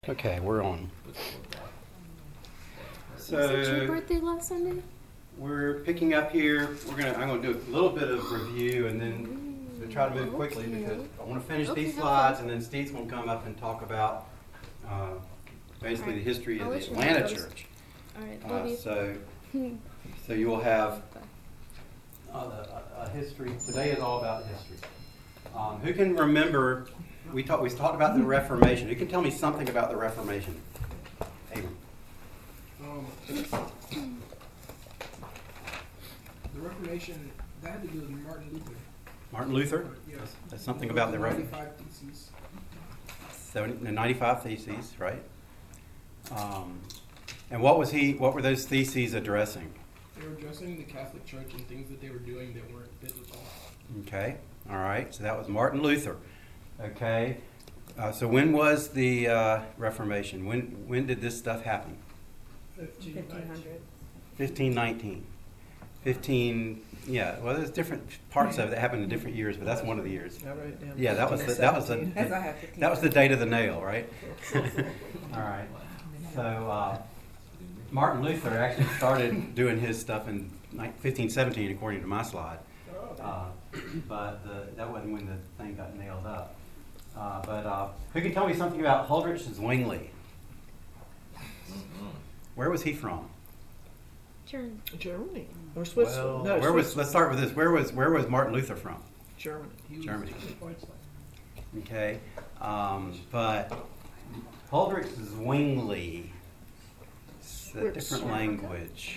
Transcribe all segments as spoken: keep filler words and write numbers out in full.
Okay, we're on. Was it your So birthday last Sunday? we're picking up here. We're gonna. I'm gonna do a little bit of review and then we'll try to move quickly Okay. because I want to finish Okay, these have slides fun. and then Steve's gonna come up and talk about uh, basically the history I'll of let the you know Atlanta those. Church. All right, Uh, love you. so so you will have uh, a, a history. Today is all about history. Um, who can remember? We talked. We talked about the Reformation. Who can tell me something about the Reformation? Abram. Um, the Reformation, that had to do with Martin Luther. Martin Luther. Yes. That's something about the Reformation. ninety-five Theses. seventy, the ninety-five theses, right? Um, and what was he? What were those theses addressing? They were addressing the Catholic Church and things that they were doing that weren't biblical. Okay, all right. So that was Martin Luther. Okay. Uh, so when was the uh, Reformation? When when did this stuff happen? fifteen hundred. fifteen nineteen. fifteen. Yeah. Well, there's different parts of it that happened in different years, but that's one of the years. I wrote it down. Yeah, that was the, that was the, As I have fifteen. that was the date of the nail, right? All right. So uh, Martin Luther actually started doing his stuff in fifteen seventeen, according to my slide. Uh, but the, that wasn't when the thing got nailed up. Uh, but uh, who can tell me something about Huldrych Zwingli? Where was he from? Turn. Germany or Switzerland? no, where was? Swiss- Let's start with this. Where was? Where was Martin Luther from? Germany. He was Germany. Deutschland. Okay, um, but Huldrych Zwingli. It's a different language.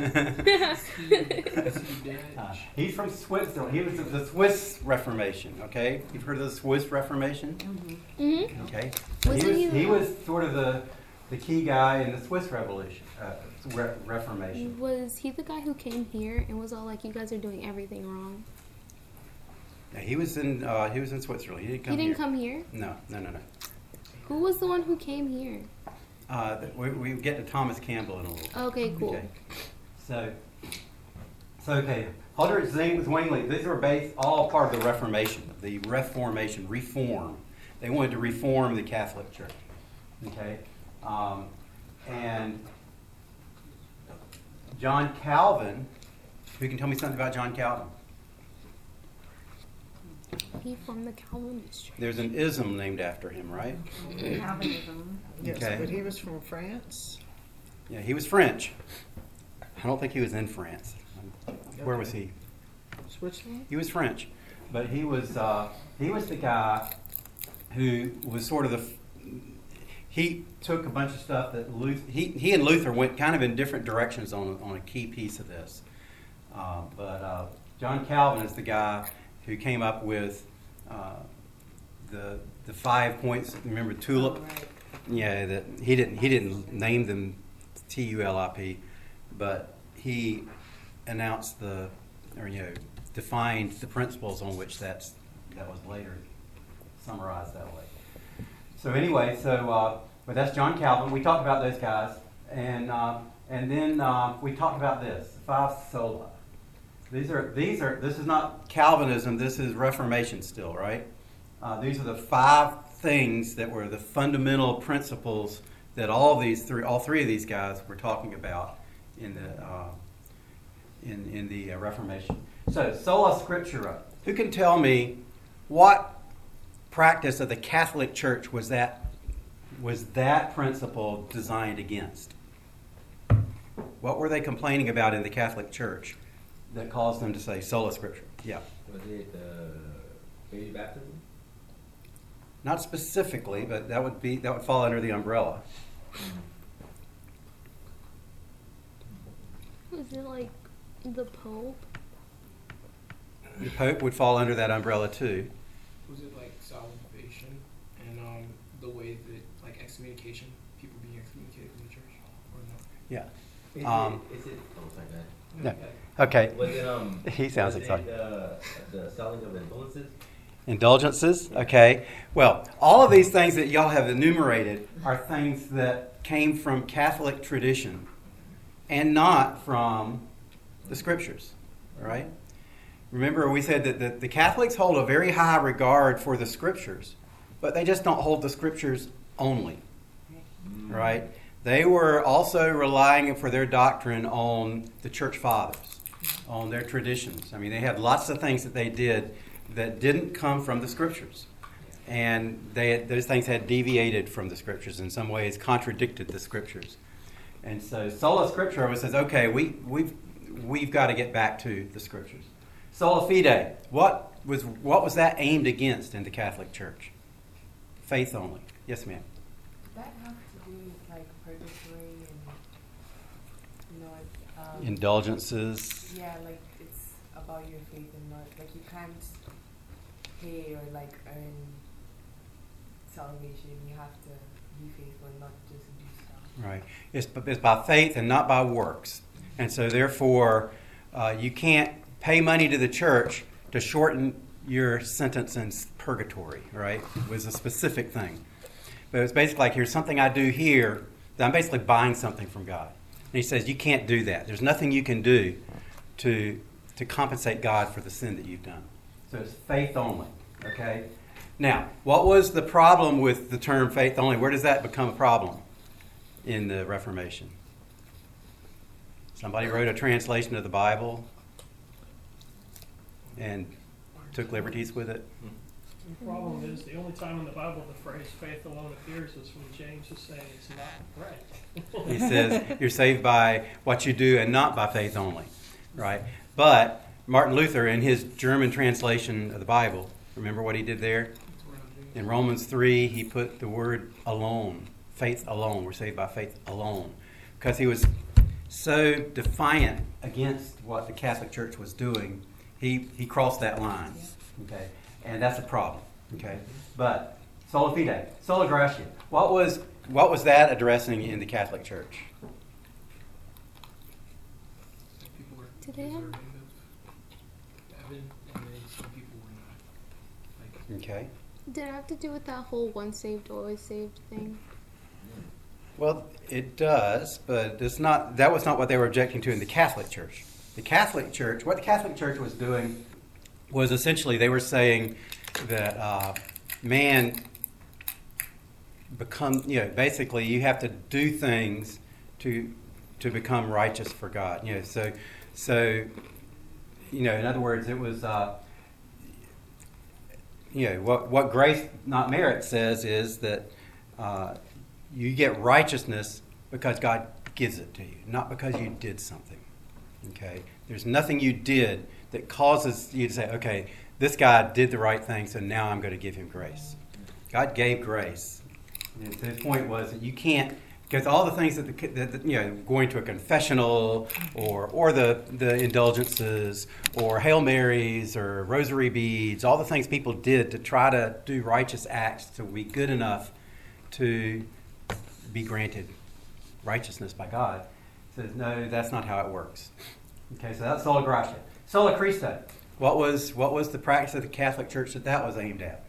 Uh, he's from Switzerland. He was of the Swiss Reformation. Okay, you've heard of the Swiss Reformation? Mm-hmm. Okay, Wasn't he was he he the- was sort of the the key guy in the Swiss Revolution, uh, Re- Reformation. Was he the guy who came here and was all like, "You guys are doing everything wrong"? Yeah, he was in uh, he was in Switzerland. He didn't come he didn't here. come here. No, no, no, no. Who was the one who came here? Uh, th- we we get to Thomas Campbell in a little. Okay, cool. Okay. So, so okay, Huldrych Zwingli. These were based all part of the Reformation, the Reformation, reform. They wanted to reform the Catholic Church. Okay, um, and John Calvin. Who can tell me something about John Calvin? He from the Calvinist church. There's an ism named after him, right? Calvinism. Yes, Okay. but he was from France. Yeah, he was French. I don't think he was in France. Where was he? Switzerland. He was French, but he was uh, he was the guy who was sort of the. He took a bunch of stuff that Luther. He he and Luther went kind of in different directions on a, on a key piece of this. Uh, but uh, John Calvin is the guy who came up with uh, the the five points. Remember tulip? Oh, right. Yeah, that he didn't he didn't name them T U L I P, but he announced the or you know defined the principles on which that's that was later summarized that way. So anyway, so uh, but that's John Calvin. We talked about those guys, and uh, and then uh, we talked about this five sola. These are these are this is not Calvinism. This is Reformation still, right? Uh, these are the five things that were the fundamental principles that all these three, all three of these guys were talking about in the uh, in in the uh, Reformation. So sola scriptura. Who can tell me what practice of the Catholic Church was that was that principle designed against? What were they complaining about in the Catholic Church that caused them to say sola scriptura? Yeah. Was it uh, baby baptism? Not specifically, but that would be that would fall under the umbrella. Was it like the Pope? The Pope would fall under that umbrella too. Was it like salvation and um, the way that, like excommunication, people being excommunicated from the church? Or no? Yeah. Is Um, it, is it, oh, sorry, go ahead. No. Okay. Okay. Was it, um, He sounds was excited. It, uh, the selling of indulgences? Indulgences. Okay. Well, all of these things that y'all have enumerated are things that came from Catholic tradition and not from the Scriptures. All right. Remember, we said that the, the Catholics hold a very high regard for the Scriptures, but they just don't hold the Scriptures only. right? They were also relying for their doctrine on the church fathers, on their traditions. I mean, they had lots of things that they did that didn't come from the scriptures. And they had, those things had deviated from the scriptures, in some ways contradicted the scriptures. And so sola scriptura says, okay, we, we've, we've got to get back to the scriptures. Sola fide, what was, what was that aimed against in the Catholic Church? Faith only. Yes, ma'am. Does that have to do with like purgatory and, you know, like, um, Indulgences. yeah, like it's about your faith and not, like you can't pay or like earn salvation. You have to be faithful and not just do stuff. Right. It's, it's by faith and not by works. And so therefore, uh, you can't pay money to the church to shorten your sentence in purgatory, right? It was a specific thing. But it's basically like, here's something I do here that I'm basically buying something from God. And he says, you can't do that. There's nothing you can do to, to compensate God for the sin that you've done. So it's faith only, okay? Now, what was the problem with the term faith only? Where does that become a problem in the Reformation? Somebody wrote a translation of the Bible and took liberties with it. The problem is the only time in the Bible the phrase faith alone appears is when James is saying it's not right. He says you're saved by what you do and not by faith only, right? But Martin Luther, in his German translation of the Bible, remember what he did there? In Romans three, he put the word alone, faith alone. We're saved by faith alone. Because he was so defiant against what the Catholic Church was doing, he, he crossed that line. Okay? And that's a problem. Okay? But sola fide, sola gratia. What was what was that addressing in the Catholic Church? People were Did they have- deserving of heaven, and then some people were not. Like, Okay. Did it have to do with that whole once saved, always saved thing? Well, it does, but it's not. That was not what they were objecting to in the Catholic Church. The Catholic Church, what the Catholic Church was doing, was essentially they were saying that uh, man become, you know, basically you have to do things to to become righteous for God. You know, so so you know, in other words, it was. Uh, You know, what, what grace, not merit, says is that uh, you get righteousness because God gives it to you, not because you did something. Okay? There's nothing you did that causes you to say, okay, this guy did the right thing, so now I'm going to give him grace. God gave grace. And his point was that you can't, because all the things that, the, that, you know, going to a confessional or or the, the indulgences or Hail Marys or rosary beads, all the things people did to try to do righteous acts to be good enough to be granted righteousness by God, says, no, that's not how it works. Okay, so that's sola gratia. Sola Christo. What was, what was the practice of the Catholic Church that that was aimed at?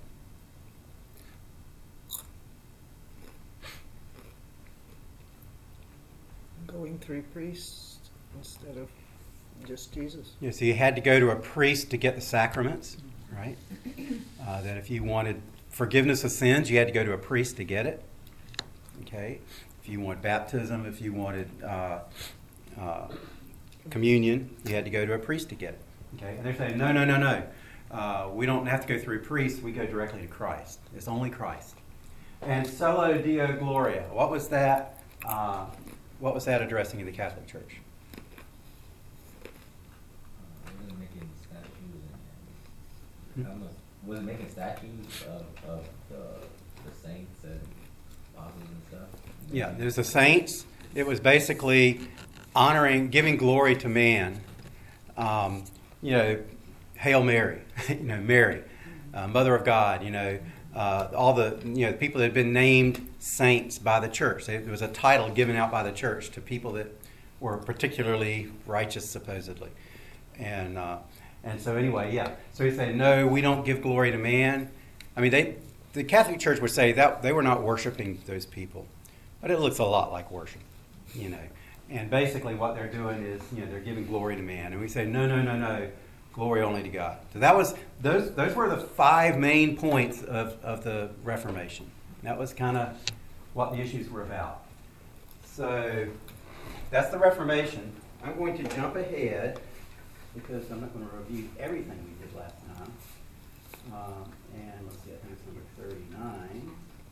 Going through priests instead of just Jesus. Yeah, so you had to go to a priest to get the sacraments, right? Uh, that if you wanted forgiveness of sins, you had to go to a priest to get it. Okay? If you want baptism, if you wanted uh, uh, communion, you had to go to a priest to get it. Okay? And they're saying, no, no, no, no. Uh, we don't have to go through priests. We go directly to Christ. It's only Christ. And Solo Deo Gloria. What was that? Uh, what was that addressing in the Catholic Church? Uh, was it making statues and, I don't know, was it making statues of, of the, the saints and apostles and stuff? Yeah, there's the saints. It was basically honoring, giving glory to man. Um, you know, Hail Mary, you know, Mary, uh, Mother of God, you know, uh, all the, you know, people that had been named saints by the church. There was a title given out by the church to people that were particularly righteous, supposedly. And uh, and so anyway, yeah. So he said, no, we don't give glory to man. I mean, they the Catholic Church would say that they were not worshiping those people. But it looks a lot like worship, you know. And basically what they're doing is, you know, they're giving glory to man. And we say, no, no, no, no, glory only to God. So that was, those those were the five main points of, of the Reformation. That was kind of what the issues were about. So that's the Reformation. I'm going to jump ahead because I'm not going to review everything we did last time. Um, and let's see, I think it's number thirty-nine.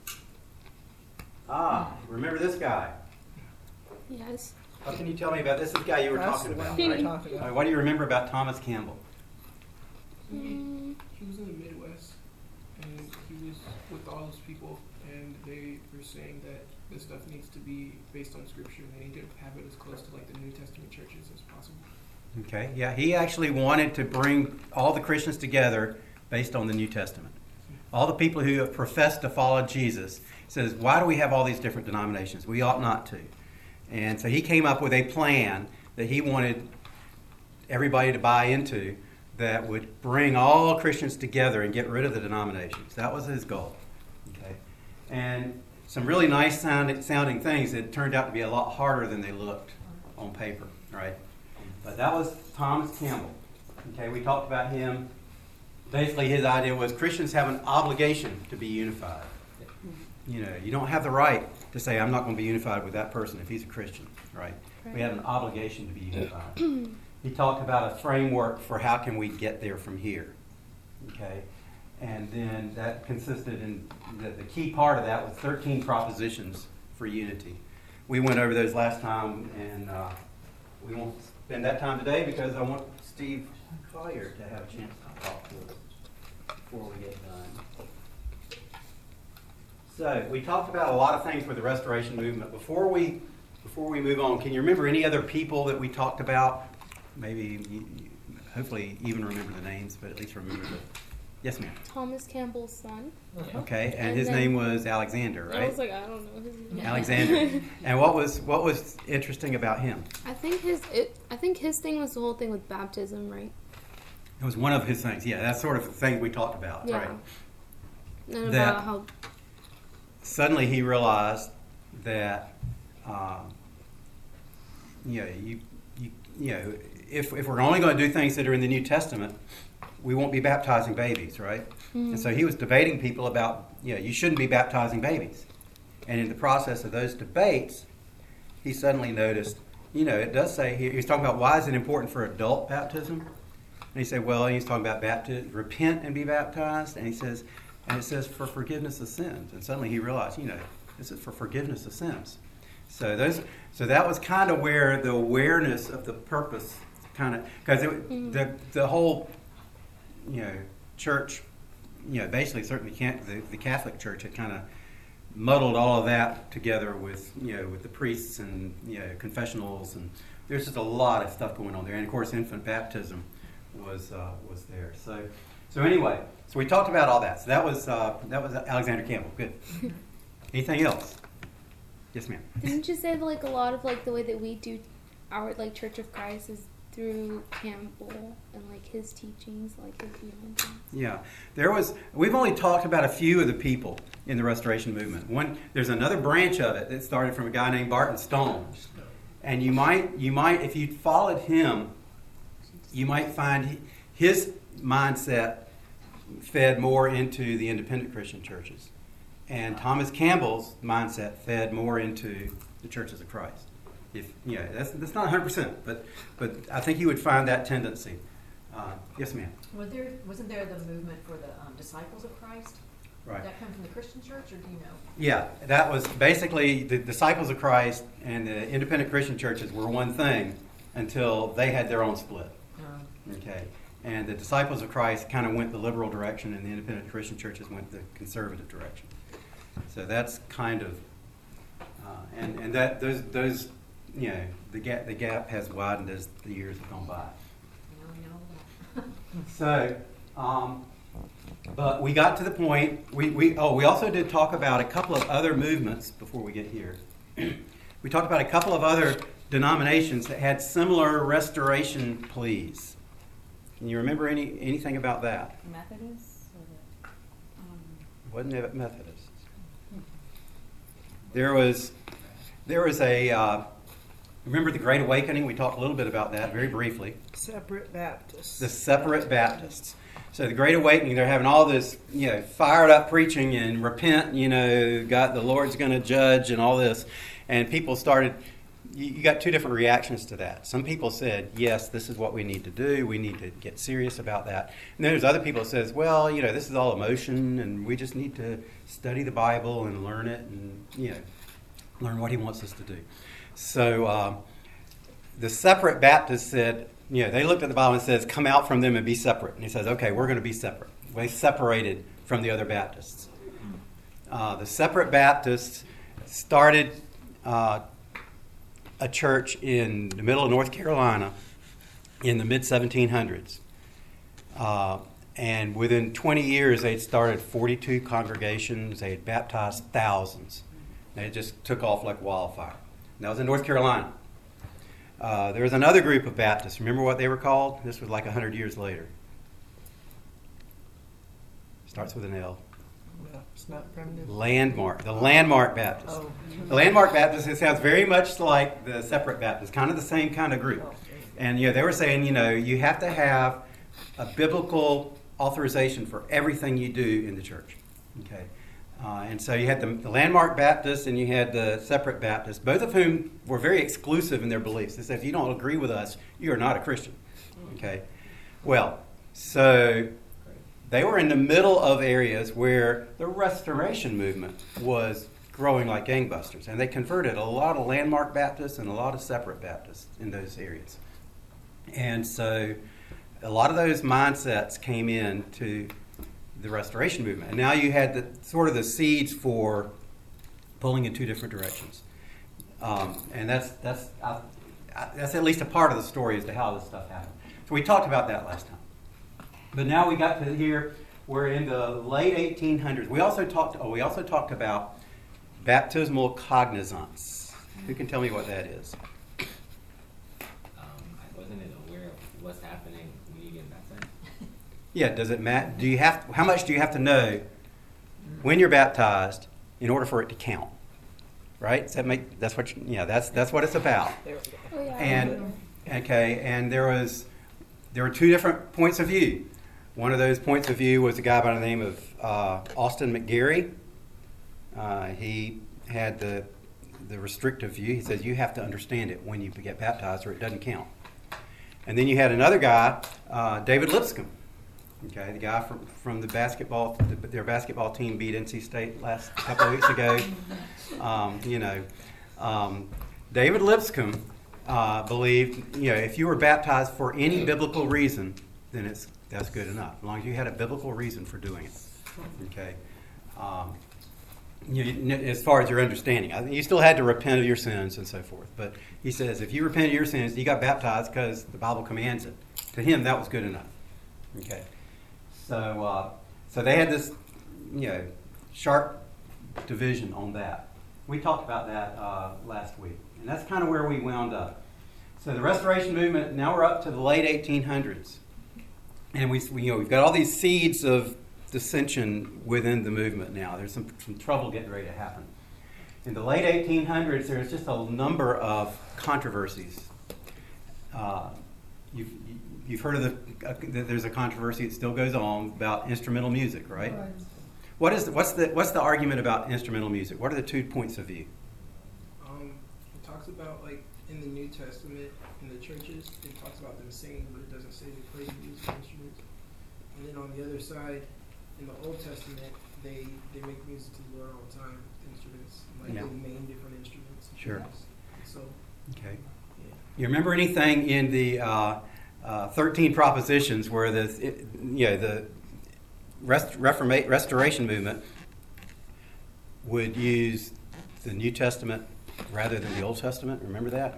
Ah, remember this guy? Yes. What can you tell me about this? This guy you were That's talking the about, one we right? were talking Uh, about. what do you remember about Thomas Campbell? He, Mm, he was in the Midwest, and he was with all those people, and they were saying that this stuff needs to be based on Scripture, and they need to have it as close to like the New Testament churches as possible. Okay, yeah, he actually wanted to bring all the Christians together based on the New Testament. All the people who have professed to follow Jesus says, why do we have all these different denominations? We ought not to. And so he came up with a plan that he wanted everybody to buy into that would bring all Christians together and get rid of the denominations. That was his goal. Okay, and some really nice sounding, sounding things that turned out to be a lot harder than they looked on paper, right? But that was Thomas Campbell. Okay, we talked about him. Basically, his idea was Christians have an obligation to be unified. You know, you don't have the right to say, I'm not going to be unified with that person if he's a Christian, right? We have an obligation to be unified. He talked about a framework for how can we get there from here, okay? And then that consisted in, the, the key part of that was thirteen propositions for unity. We went over those last time, and uh, we won't spend that time today because I want Steve Collier to have a chance to talk to us before we get done. So we talked about a lot of things with the Restoration Movement. Before we before we move on, can you remember any other people that we talked about? Maybe, you, you, hopefully, even remember the names, but at least remember the. Yes, ma'am. Thomas Campbell's son. Okay, and, And his then- name was Alexander, I right? was like, I don't know his name. Alexander. And what was what was interesting about him? I think his it, I think his thing was the whole thing with baptism, right? It was one of his things. Yeah, that's sort of the thing we talked about, Yeah. right? And That- about how Suddenly he realized that, um, you know, you, you, you know, if, if we're only going to do things that are in the New Testament, we won't be baptizing babies, right? Mhm. And so he was debating people about, you know, you shouldn't be baptizing babies. And in the process of those debates, he suddenly noticed, you know, it does say here, he was talking about why is it important for adult baptism? And he said, well, he's talking about baptism, repent and be baptized. And he says, and it says for forgiveness of sins. And suddenly he realized, you know, this is for forgiveness of sins. So those, so that was kind of where the awareness of the purpose kind of, because Mm. the the whole, you know, church, you know, basically certainly can't, the, the Catholic Church had kind of muddled all of that together with, you know, with the priests and, you know, confessionals, and there's just a lot of stuff going on there. And of course, infant baptism was uh, was there. So so anyway, so we talked about all that. So that was uh, that was Alexander Campbell. Good. Anything else? Yes, ma'am. didn't you say that, like a lot of like the way that we do our like Church of Christ is through Campbell and like his teachings, like his view on things? Yeah, there was. We've only talked about a few of the people in the Restoration Movement. One, there's another branch of it that started from a guy named Barton Stone, and you might, you might, if you followed him, you might find his mindset fed more into the independent Christian churches, and Thomas Campbell's mindset fed more into the Churches of Christ. If you know, that's that's not one hundred percent, but but I think you would find that tendency. Uh, yes, ma'am. Was there, wasn't there the movement for the um, disciples of Christ? Right. Did that come from the Christian church, or do you know? Yeah, that was basically the Disciples of Christ and the independent Christian churches were one thing until they had their own split. Um, Okay, and the Disciples of Christ kind of went the liberal direction, and the independent Christian churches went the conservative direction. So that's kind of, uh, and and that those those you know the gap the gap has widened as the years have gone by. you know, you know that. So, um, but we got to the point, we, we, oh, we also did talk about a couple of other movements before we get here. We talked about a couple of other denominations that had similar restoration pleas. Can you remember any anything about that? Methodists? Or the, um, Wasn't it Methodists? There was, there was a, uh, remember the Great Awakening? We talked a little bit about that very briefly. Separate Baptists. The separate Baptists. So the Great Awakening, they're having all this, you know, fired up preaching and repent, you know, God, the Lord's going to judge and all this. And people started, you, you got two different reactions to that. Some people said, yes, this is what we need to do. We need to get serious about that. And then there's other people that says, well, you know, this is all emotion and we just need to study the Bible and learn it and, you know, learn what he wants us to do. So um, the separate Baptists said, you know, they looked at the Bible and says, come out from them and be separate. And he says, okay, we're going to be separate. They separated from the other Baptists. Uh, the separate Baptists started uh, a church in the middle of North Carolina in the mid seventeen hundreds. Uh, and within twenty years, they'd started forty-two congregations. They had baptized thousands. And it just took off like wildfire. And that was in North Carolina. Uh, there was another group of Baptists. Remember what they were called? This was like one hundred years later. Starts with an L. No, it's not primitive. Landmark. The Landmark Baptists. Oh. The Landmark Baptists, it sounds very much like the Separate Baptists, kind of the same kind of group. And you know, they were saying, you know, you have to have a biblical authorization for everything you do in the church. Okay. Uh, and so you had the, the Landmark Baptists and you had the Separate Baptists, both of whom were very exclusive in their beliefs. They said, if you don't agree with us, you are not a Christian. Okay. Well, so they were in the middle of areas where the Restoration movement was growing like gangbusters. And they converted a lot of Landmark Baptists and a lot of Separate Baptists in those areas. And so a lot of those mindsets came in to the Restoration movement. And now you had the sort of the seeds for pulling in two different directions. Um, and that's that's I, I, that's at least a part of the story as to how this stuff happened. So we talked about that last time. But now we got to here, we're in the late eighteen hundreds. We also talked oh, we also talked about baptismal cognizance. Who can tell me what that is? Um, I wasn't aware of what's happening when you get baptized. Yeah, does it matter? Do you have how much do you have to know when you're baptized in order for it to count? Right? Does that make that's what you, yeah, that's that's what it's about. There we go. Oh, yeah. And okay, and there was there were two different points of view. One of those points of view was a guy by the name of uh, Austin McGarry. Uh, he had the the restrictive view. He says you have to understand it when you get baptized, or it doesn't count. And then you had another guy, uh, David Lipscomb. Okay, the guy from from the basketball, the, their basketball team beat N C State last couple of weeks ago. Um, you know, um, David Lipscomb uh, believed, you know, if you were baptized for any biblical reason, then it's that's good enough, as long as you had a biblical reason for doing it. Okay, um, you, as far as your understanding, I think you still had to repent of your sins and so forth. But he says if you repent of your sins, you got baptized because the Bible commands it. To him, that was good enough. Okay. So, uh, so they had this, you know, sharp division on that. We talked about that uh, last week, and that's kind of where we wound up. So the Restoration movement. Now we're up to the late eighteen hundreds, and we, we you know, we've got all these seeds of dissension within the movement. Now there's some, some trouble getting ready to happen. In the late eighteen hundreds, there's just a number of controversies. Uh, you've, You've heard of the, uh, there's a controversy that still goes on about instrumental music, right? Right. What is the, what's the what's the argument about instrumental music? What are the two points of view? Um, it talks about, like, in the New Testament, in the churches, it talks about them singing, but it doesn't say they play musical instruments. And then on the other side, in the Old Testament, they they make music to the Lord all the time, instruments, like Yeah. they name different instruments. Sure. So, Okay. yeah. You remember anything in the uh, uh, thirteen propositions where the it, you know the rest, reforma- restoration movement would use the New Testament rather than the Old Testament? Remember that?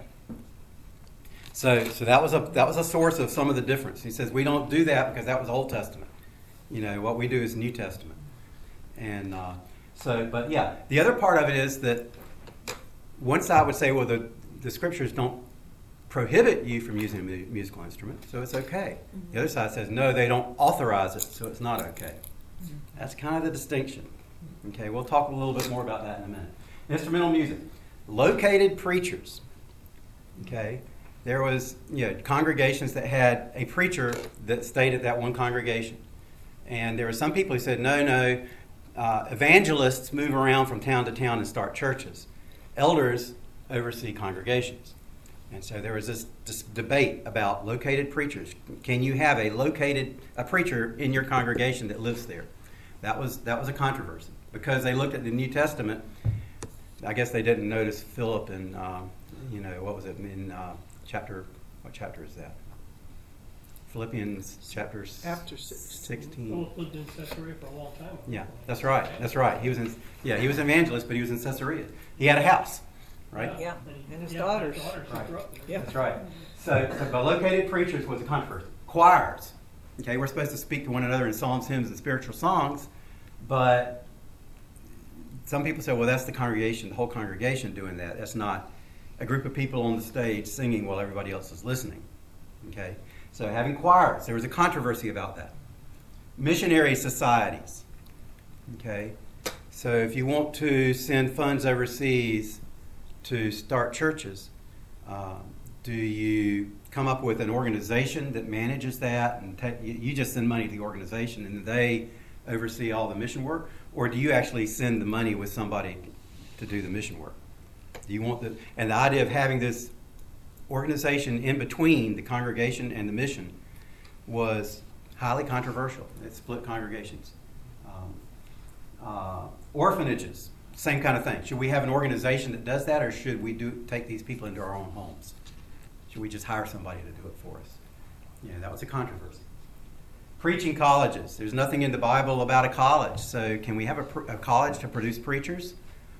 So, so that was a that was a source of some of the difference. He says we don't do that because that was Old Testament. You know, what we do is New Testament. And uh, so, but yeah, the other part of it is that one side would say, well, the the scriptures don't prohibit you from using a mu- musical instrument, so it's okay. Mm-hmm. The other side says, no, they don't authorize it, so it's not okay. Mm-hmm. That's kind of the distinction. Okay, we'll talk a little bit more about that in a minute. Instrumental music. Located preachers. Okay, there was, you know, congregations that had a preacher that stayed at that one congregation. And there were some people who said, no, no, uh, evangelists move around from town to town and start churches. Elders oversee congregations. And so there was this, this debate about located preachers. Can you have a located a preacher in your congregation that lives there? That was that was a controversy because they looked at the New Testament. I guess they didn't notice Philip in, um, you know, what was it in uh, chapter? What chapter is that? Philippians chapter After sixteen. sixteen. Philip lived in Caesarea for a long time. Yeah, that's right. That's right. He was in. Yeah, he was an evangelist, but he was in Caesarea. He had a house, right? Yeah, and his Yeah, daughters. daughters who Right. grew up there. Yeah. That's right. So, so but located preachers was a controversy. Choirs. Okay, we're supposed to speak to one another in psalms, hymns, and spiritual songs, but some people say, well, that's the congregation, the whole congregation doing that. That's not a group of people on the stage singing while everybody else is listening. Okay, so having choirs, there was a controversy about that. Missionary societies. Okay, so if you want to send funds overseas to start churches, uh, do you come up with an organization that manages that, and ta- you you just send money to the organization and they oversee all the mission work, or do you actually send the money with somebody to do the mission work? Do you want the and the idea of having this organization in between the congregation and the mission was highly controversial. It split congregations. Um, uh, orphanages, same kind of thing. Should we have an organization that does that, or should we do take these people into our own homes? Should we just hire somebody to do it for us? Yeah, that was a controversy. Preaching colleges. There's nothing in the Bible about a college. So can we have a, pr- a college to produce preachers?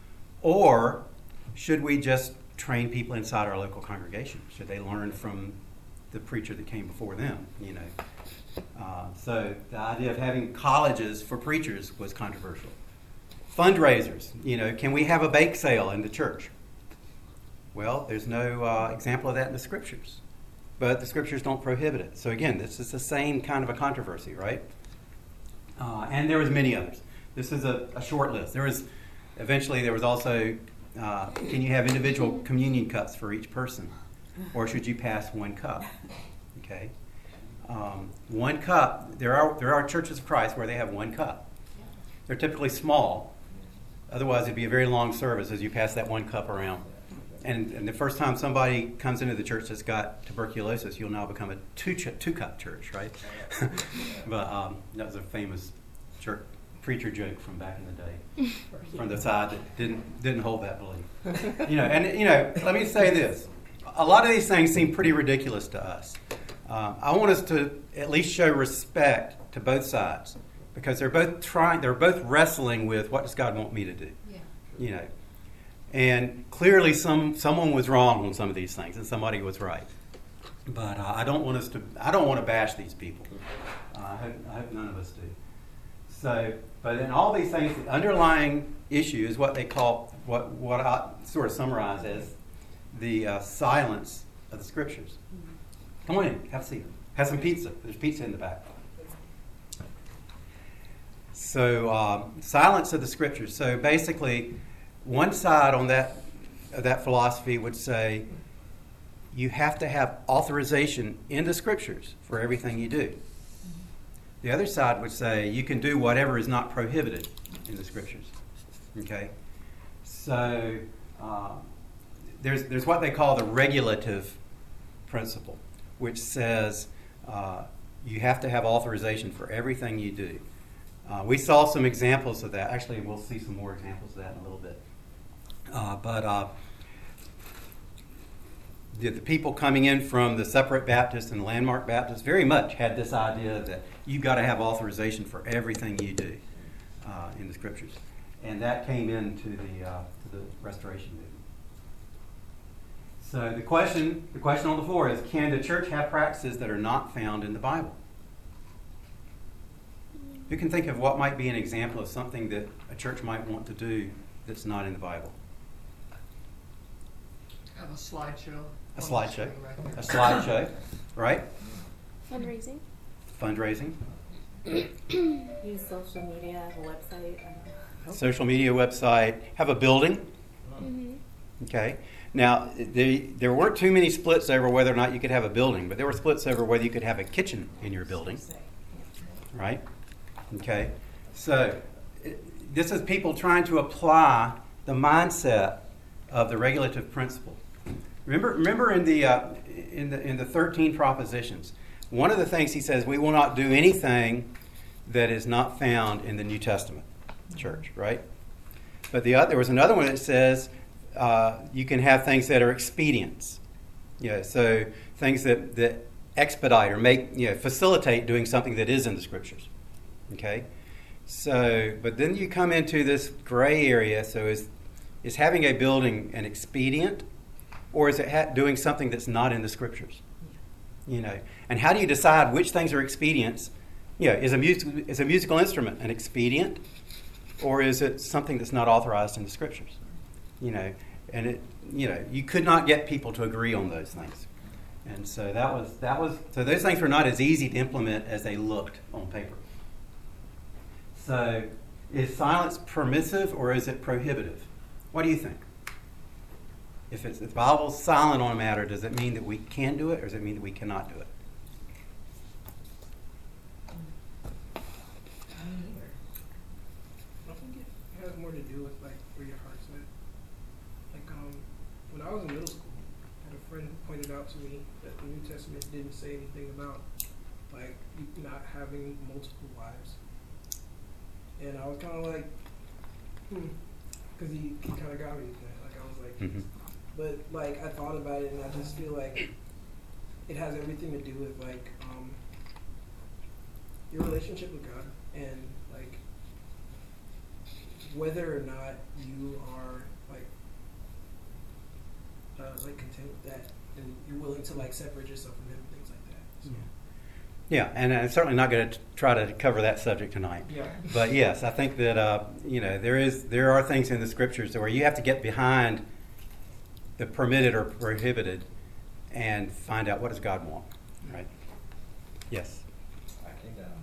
Or should we just train people inside our local congregation? Should they learn from the preacher that came before them? You know. Uh, so the idea of having colleges for preachers was controversial. Fundraisers. You know, can we have a bake sale in the church? Well, there's no uh, example of that in the scriptures. But the scriptures don't prohibit it. So again, this is the same kind of a controversy, right? Uh, and there was many others. This is a, a short list. There was, eventually there was also, uh, can you have individual communion cups for each person? Or should you pass one cup? Okay. Um, one cup, there are, there are churches of Christ where they have one cup. They're typically small. Otherwise, it'd be a very long service as you pass that one cup around. And, and the first time somebody comes into the church that's got tuberculosis, you'll now become a two ch- two cup church, right? But um, that was a famous church preacher joke from back in the day, from the side that didn't didn't hold that belief. You know, and you know, let me say this: a lot of these things seem pretty ridiculous to us. Um, I want us to at least show respect to both sides because they're both trying, they're both wrestling with what does God want me to do. Yeah. You know. And clearly some someone was wrong on some of these things and somebody was right. But uh, I don't want us to I don't want to bash these people. Uh, I, hope, I hope none of us do. So, but in all these things, the underlying issue is what they call, what, what I sort of summarize as the uh, silence of the scriptures. Come on in, have a seat. Have some pizza. There's pizza in the back. So, uh, silence of the scriptures. So basically, one side on that of that philosophy would say you have to have authorization in the scriptures for everything you do. The other side would say you can do whatever is not prohibited in the scriptures. Okay, so uh, there's there's what they call the regulative principle, which says uh, you have to have authorization for everything you do. Uh, we saw some examples of that. Actually, we'll see some more examples of that in a little bit. Uh, but uh, the, the people coming in from the Separate Baptists and Landmark Baptists very much had this idea that you've got to have authorization for everything you do uh, in the scriptures. And that came into the, uh, to the Restoration movement. So the question, the question on the floor is, can the church have practices that are not found in the Bible? Who can think of what might be an example of something that a church might want to do that's not in the Bible? Have a slideshow. A slideshow. Right A slideshow, right? Fundraising. Fundraising. Use social media, have a website. Um, Social media website. Have a building. Mm-hmm. Okay. Now, the, there weren't too many splits over whether or not you could have a building, but there were splits over whether you could have a kitchen in your building, right? Okay? So, it, this is people trying to apply the mindset of the regulative principle. Remember, remember in the uh, in the in the thirteen propositions, one of the things he says, we will not do anything that is not found in the New Testament church, right? But the other, there was another one that says uh, you can have things that are expedients. You know, so things that, that expedite or make, you know, facilitate doing something that is in the Scriptures. Okay? So, but then you come into this gray area. So is is having a building an expedient, or is it ha- doing something that's not in the Scriptures? You know, and how do you decide which things are expedients? You know, is a music is a musical instrument an expedient, or is it something that's not authorized in the Scriptures? You know, and it, you know, you could not get people to agree on those things, and so that was that was so those things were not as easy to implement as they looked on paper. So, is silence permissive or is it prohibitive? What do you think? If, it's, if the Bible's silent on a matter, does it mean that we can do it, or does it mean that we cannot do it? I think it has more to do with like where your heart's at. Like um, when I was in middle school, I had a friend who pointed out to me that the New Testament didn't say anything about like you not having multiple wives. And I was kind of like, hmm, because he, he kind of got me with that. Like I was like, Mm-hmm. but like I thought about it, and I just feel like it has everything to do with like um, your relationship with God, and like whether or not you are like uh, like content with that, and you're willing to like separate yourself from him, things like that. So. Yeah, and I'm certainly not going to try to cover that subject tonight. Yeah. But yes, I think that uh, you know there is there are things in the Scriptures where you have to get behind the permitted or prohibited and find out what does God want, right? Yes. I think um,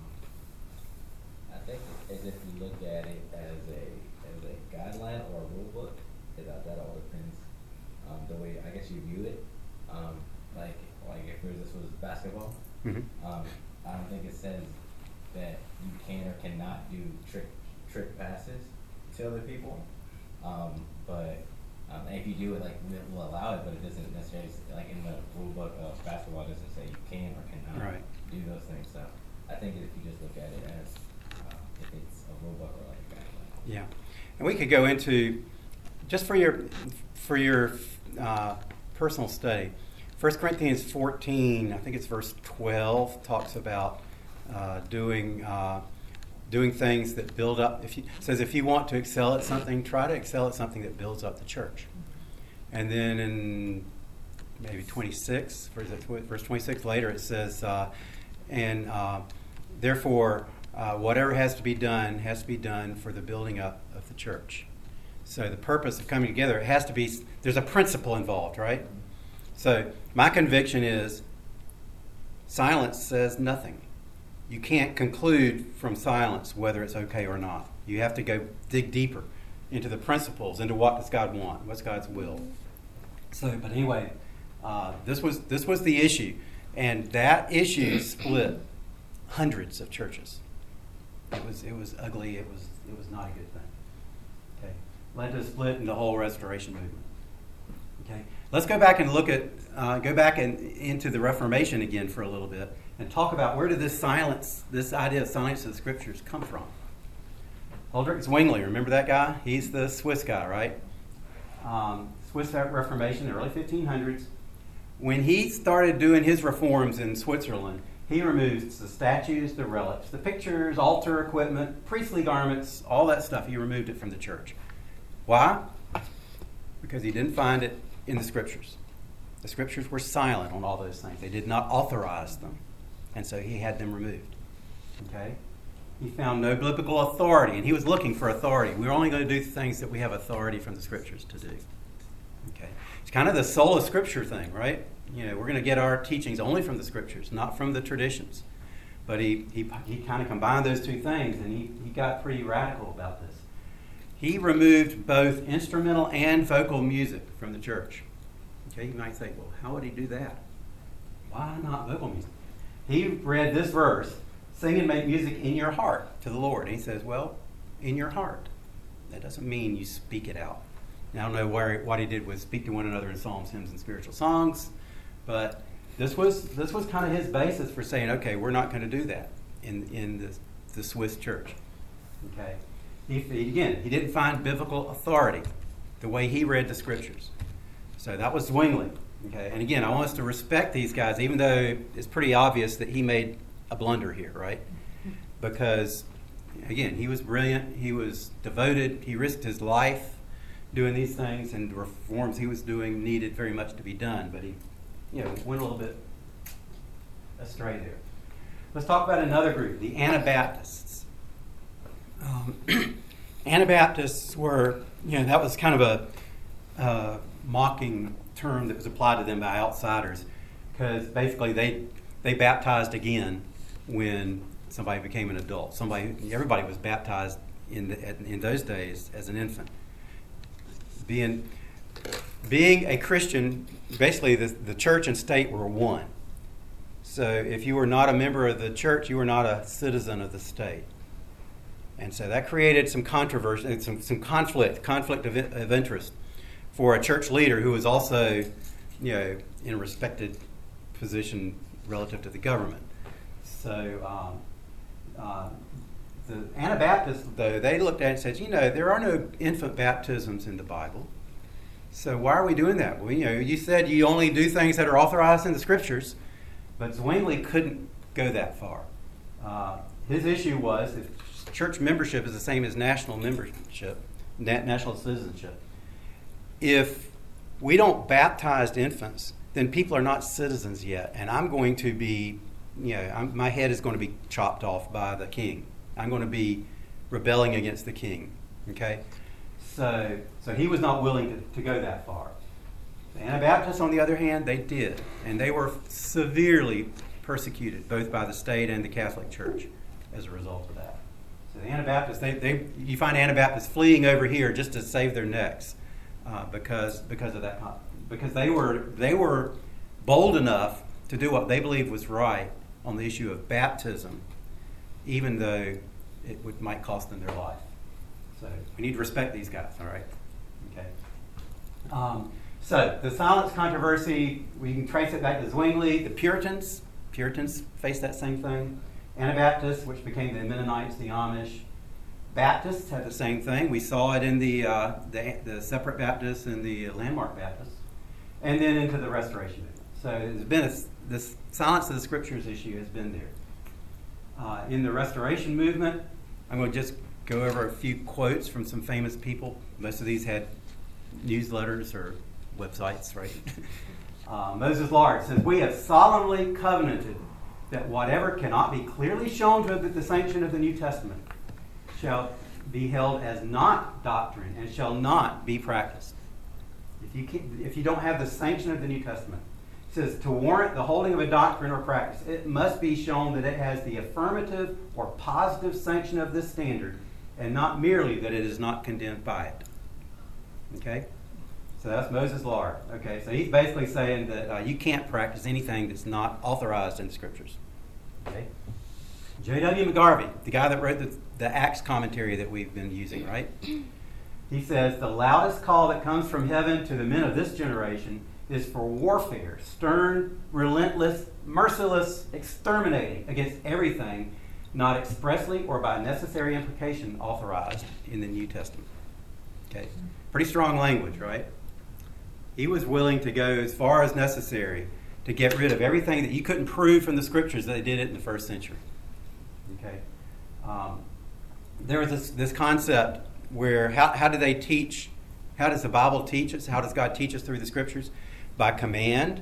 I think as if you look at it as a as a guideline or a rule book, that that all depends um, the way I guess you view it. Um, like like if this was basketball, Mm-hmm. um, I don't think it says that you can or cannot do trick trick passes to other people. Um, but um, if you do it, like we'll, we'll allow it, but it doesn't necessarily like in the rule book of basketball it doesn't say you can or cannot Right. do those things. So I think if you just look at it as uh, if it's a rule book or like a guideline. Yeah, and we could go into just for your for your uh, personal study. First Corinthians fourteen, I think it's verse twelve, talks about uh, doing uh, doing things that build up. If you says if you want to excel at something, try to excel at something that builds up the church. And then in maybe twenty-six, verse twenty-six later, it says, uh, and uh, therefore uh, whatever has to be done has to be done for the building up of the church. So the purpose of coming together, it has to be. There's a principle involved, right? So my conviction is silence says nothing. You can't conclude from silence whether it's okay or not. You have to go dig deeper into the principles, into what does God want, what's God's will. So, but anyway, uh, this was this was the issue, and that issue split hundreds of churches. It was it was ugly. It was it was not a good thing. Okay, led to a split in the whole Restoration movement. Okay, let's go back and look at, uh, go back and into the Reformation again for a little bit and talk about where did this silence, this idea of silence of the Scriptures come from. Huldrych Zwingli, remember that guy? He's the Swiss guy, right? Um, Swiss Reformation, the early fifteen hundreds. When he started doing his reforms in Switzerland, he removed the statues, the relics, the pictures, altar equipment, priestly garments, all that stuff. He removed it from the church. Why? Because he didn't find it in the Scriptures. The Scriptures were silent on all those things. They did not authorize them. And so he had them removed. Okay? He found no biblical authority, and he was looking for authority. We're only going to do things that we have authority from the Scriptures to do. Okay? It's kind of the sola Scripture thing, right? You know, we're going to get our teachings only from the Scriptures, not from the traditions. But he he, he kind of combined those two things, and he, he got pretty radical about this. He removed both instrumental and vocal music from the church. Okay, you might say, well, how would he do that? Why not vocal music? He read this verse, sing and make music in your heart to the Lord. And he says, well, in your heart. That doesn't mean you speak it out. Now, I don't know where, what he did was speak to one another in psalms, hymns, and spiritual songs, but this was this was kind of his basis for saying, okay, we're not going to do that in in the, the Swiss church. Okay, he, he, again, he didn't find biblical authority the way he read the scriptures. So that was Zwingli. Okay, and again, I want us to respect these guys, even though it's pretty obvious that he made a blunder here, right? Because again, he was brilliant, he was devoted, he risked his life doing these things, and the reforms he was doing needed very much to be done, but he, you know, went a little bit astray there. Let's talk about another group, the Anabaptists. Um, Anabaptists were, you know, that was kind of a uh, mocking term that was applied to them by outsiders, because basically they they baptized again when somebody became an adult. Somebody, everybody was baptized in the, in those days as an infant. Being being a Christian, basically the, the church and state were one. So if you were not a member of the church, you were not a citizen of the state. And so that created some controversy, some, some conflict, conflict of, of interest for a church leader who was also, you know, in a respected position relative to the government. So um, uh, the Anabaptists, though, they looked at it and said, you know, there are no infant baptisms in the Bible. So why are we doing that? Well, you know, you said you only do things that are authorized in the Scriptures, but Zwingli couldn't go that far. Uh, his issue was if church membership is the same as national membership, na- national citizenship, if we don't baptize infants, then people are not citizens yet, and I'm going to be, you know, I'm, my head is going to be chopped off by the king. I'm going to be rebelling against the king. Okay, so so he was not willing to, to go that far. The Anabaptists, on the other hand, they did, and they were severely persecuted both by the state and the Catholic Church as a result of that. So the Anabaptists, they, they you find Anabaptists fleeing over here just to save their necks uh, because because of that, because they were they were bold enough to do what they believed was right on the issue of baptism, even though it would, might cost them their life. So we need to respect these guys, all right? Okay. Um, so the silence controversy, we can trace it back to Zwingli. The Puritans, Puritans faced that same thing. Anabaptists, which became the Mennonites, the Amish. Baptists had the same thing. We saw it in the uh, the, the separate Baptists and the landmark Baptists, and then into the Restoration movement. So there's been a, this silence of the Scriptures issue has been there. Uh, in the Restoration movement, I'm going to just go over a few quotes from some famous people. Most of these had newsletters or websites, right? uh, Moses Lard says, "We have solemnly covenanted that whatever cannot be clearly shown to the sanction of the New Testament shall be held as not doctrine and shall not be practiced." If you can't, if you don't have the sanction of the New Testament, it says to warrant the holding of a doctrine or practice, it must be shown that it has the affirmative or positive sanction of this standard, and not merely that it is not condemned by it. Okay? So that's Moses Lard. Okay, so he's basically saying that uh, you can't practice anything that's not authorized in the Scriptures. Okay? J W McGarvey, the guy that wrote the, the Acts commentary that we've been using, right? He says, "The loudest call that comes from heaven to the men of this generation is for warfare, stern, relentless, merciless, exterminating against everything not expressly or by necessary implication authorized in the New Testament." Okay, pretty strong language, right? He was willing to go as far as necessary to get rid of everything that you couldn't prove from the Scriptures that they did it in the first century. Okay, um, there was this, this concept where how, how do they teach? How does the Bible teach us? How does God teach us through the Scriptures? By command,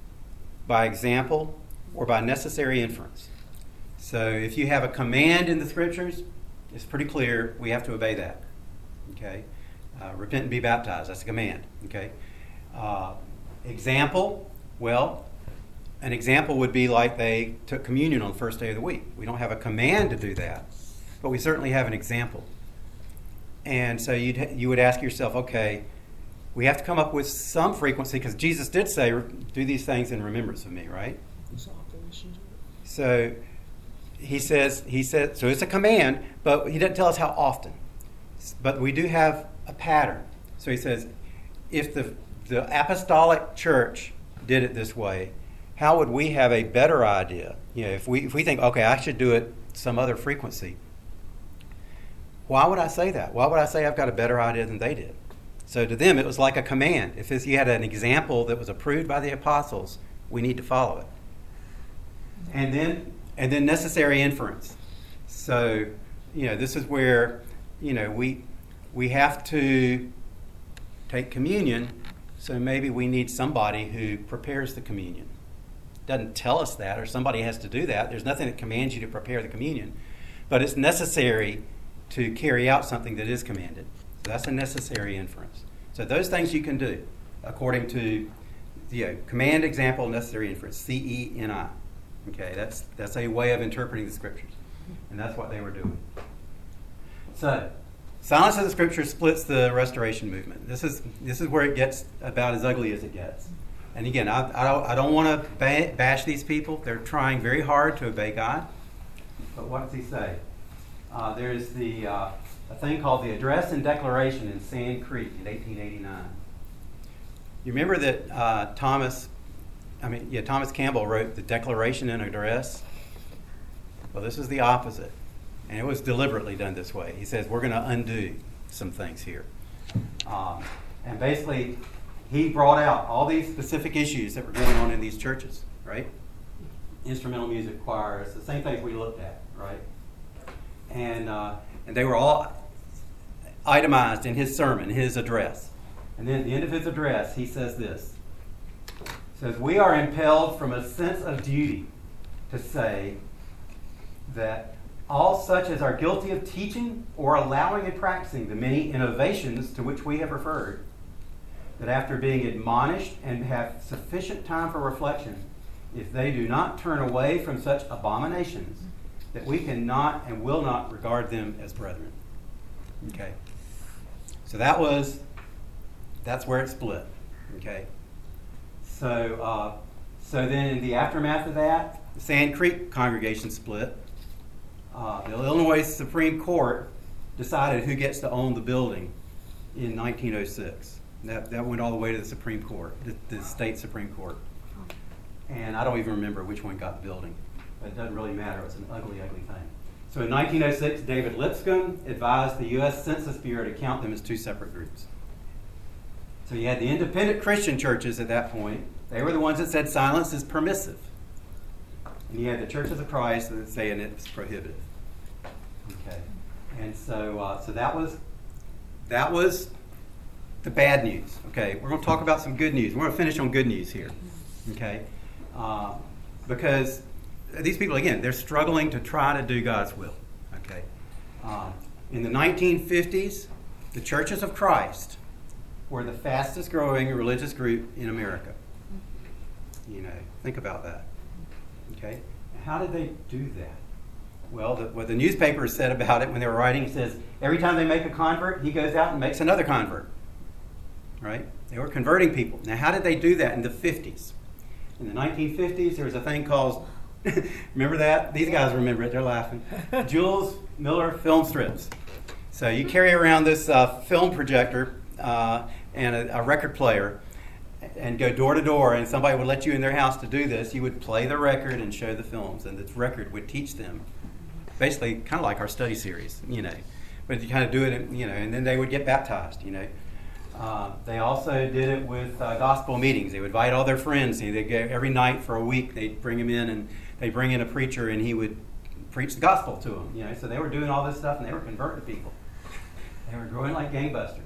by example, or by necessary inference. So if you have a command in the Scriptures, it's pretty clear we have to obey that. Okay, uh, repent and be baptized. That's a command. Okay. Uh, example, well, an example would be like they took communion on the first day of the week. We don't have a command to do that, but we certainly have an example. And so you'd, you would ask yourself, okay, we have to come up with some frequency, because Jesus did say, do these things in remembrance of me, right? So he says, he says, so it's a command, but he doesn't tell us how often. But we do have a pattern. So he says, if the, the apostolic church did it this way, how would we have a better idea? You know, if we, if we think, okay, I should do it some other frequency, why would I say that? Why would I say I've got a better idea than they did? So to them, it was like a command. If this, you had an example that was approved by the apostles, we need to follow it. And then, and then necessary inference. So, you know, this is where, you know, we we have to take communion. So maybe we need somebody who prepares the communion. Doesn't tell us that, or somebody has to do that. There's nothing that commands you to prepare the communion, but it's necessary to carry out something that is commanded. So that's a necessary inference. So those things you can do according to, you know, command, example, necessary inference, C E N I. Okay, that's that's a way of interpreting the scriptures, and that's what they were doing. So, silence of the scriptures splits the restoration movement. This is this is where it gets about as ugly as it gets. And again, I, I don't, I don't want to ba- bash these people. They're trying very hard to obey God. But what does he say? Uh, there's the uh, a thing called the Address and Declaration in Sand Creek in eighteen eighty-nine. You remember that uh, Thomas, I mean, yeah, Thomas Campbell wrote the Declaration and Address? Well, this is the opposite. And it was deliberately done this way. He says, we're going to undo some things here. Um, and basically, he brought out all these specific issues that were going on in these churches, right? Instrumental music choirs, the same things we looked at, right? And uh, and they were all itemized in his sermon, his address. And then at the end of his address, he says this. He says, we are impelled from a sense of duty to say that all such as are guilty of teaching or allowing and practicing the many innovations to which we have referred, that after being admonished and have sufficient time for reflection, if they do not turn away from such abominations, that we cannot and will not regard them as brethren. Okay? So that was, that's where it split. Okay? So, uh, so then in the aftermath of that, the Sand Creek congregation split. Uh, the Illinois Supreme Court decided who gets to own the building in nineteen oh six. That, that went all the way to the Supreme Court, the, the state Supreme Court. And I don't even remember which one got the building. But it doesn't really matter. It's an ugly, ugly thing. So in nineteen oh six, David Lipscomb advised the U S Census Bureau to count them as two separate groups. So you had the independent Christian churches at that point. They were the ones that said silence is permissive. And you had the Churches of Christ that saying it's prohibitive. Okay. And so uh, so that was that was the bad news. Okay. We're going to talk about some good news. We're going to finish on good news here. Okay. Uh, because these people, again, they're struggling to try to do God's will. Okay. Um, in the nineteen fifties, the Churches of Christ were the fastest growing religious group in America. You know, think about that. Okay. How did they do that? Well, the, what the newspaper said about it when they were writing, it says, every time they make a convert, he goes out and makes another convert. Right? They were converting people. Now, how did they do that in the fifties? In the nineteen fifties, there was a thing called, remember that? These guys remember it. They're laughing. Jules Miller film strips. So you carry around this uh, film projector uh, and a, a record player and go door to door, and somebody would let you in their house to do this. You would play the record and show the films, and this record would teach them, basically kind of like our study series, you know. But you kind of do it, you know, and then they would get baptized, you know. Uh, they also did it with uh, gospel meetings. They would invite all their friends. They'd go every night for a week. They'd bring them in, and they'd bring in a preacher, and he would preach the gospel to them, you know. So they were doing all this stuff, and they were converting people. They were growing like gangbusters.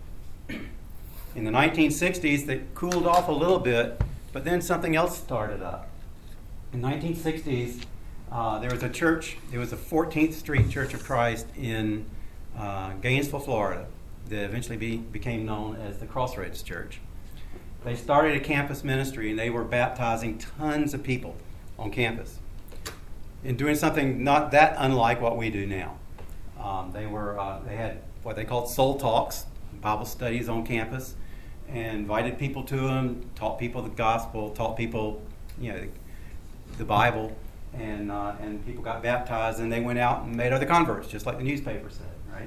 In the nineteen sixties, they cooled off a little bit, but then something else started up. In the nineteen sixties, uh, there was a church, it was the fourteenth Street Church of Christ in uh, Gainesville, Florida, that eventually be, became known as the Crossroads Church. They started a campus ministry, and they were baptizing tons of people on campus and doing something not that unlike what we do now. Um, they were uh, they had what they called soul talks, Bible studies on campus, and invited people to them, taught people the gospel, taught people, you know, the Bible, and uh, and people got baptized, and they went out and made other converts, just like the newspaper said, right?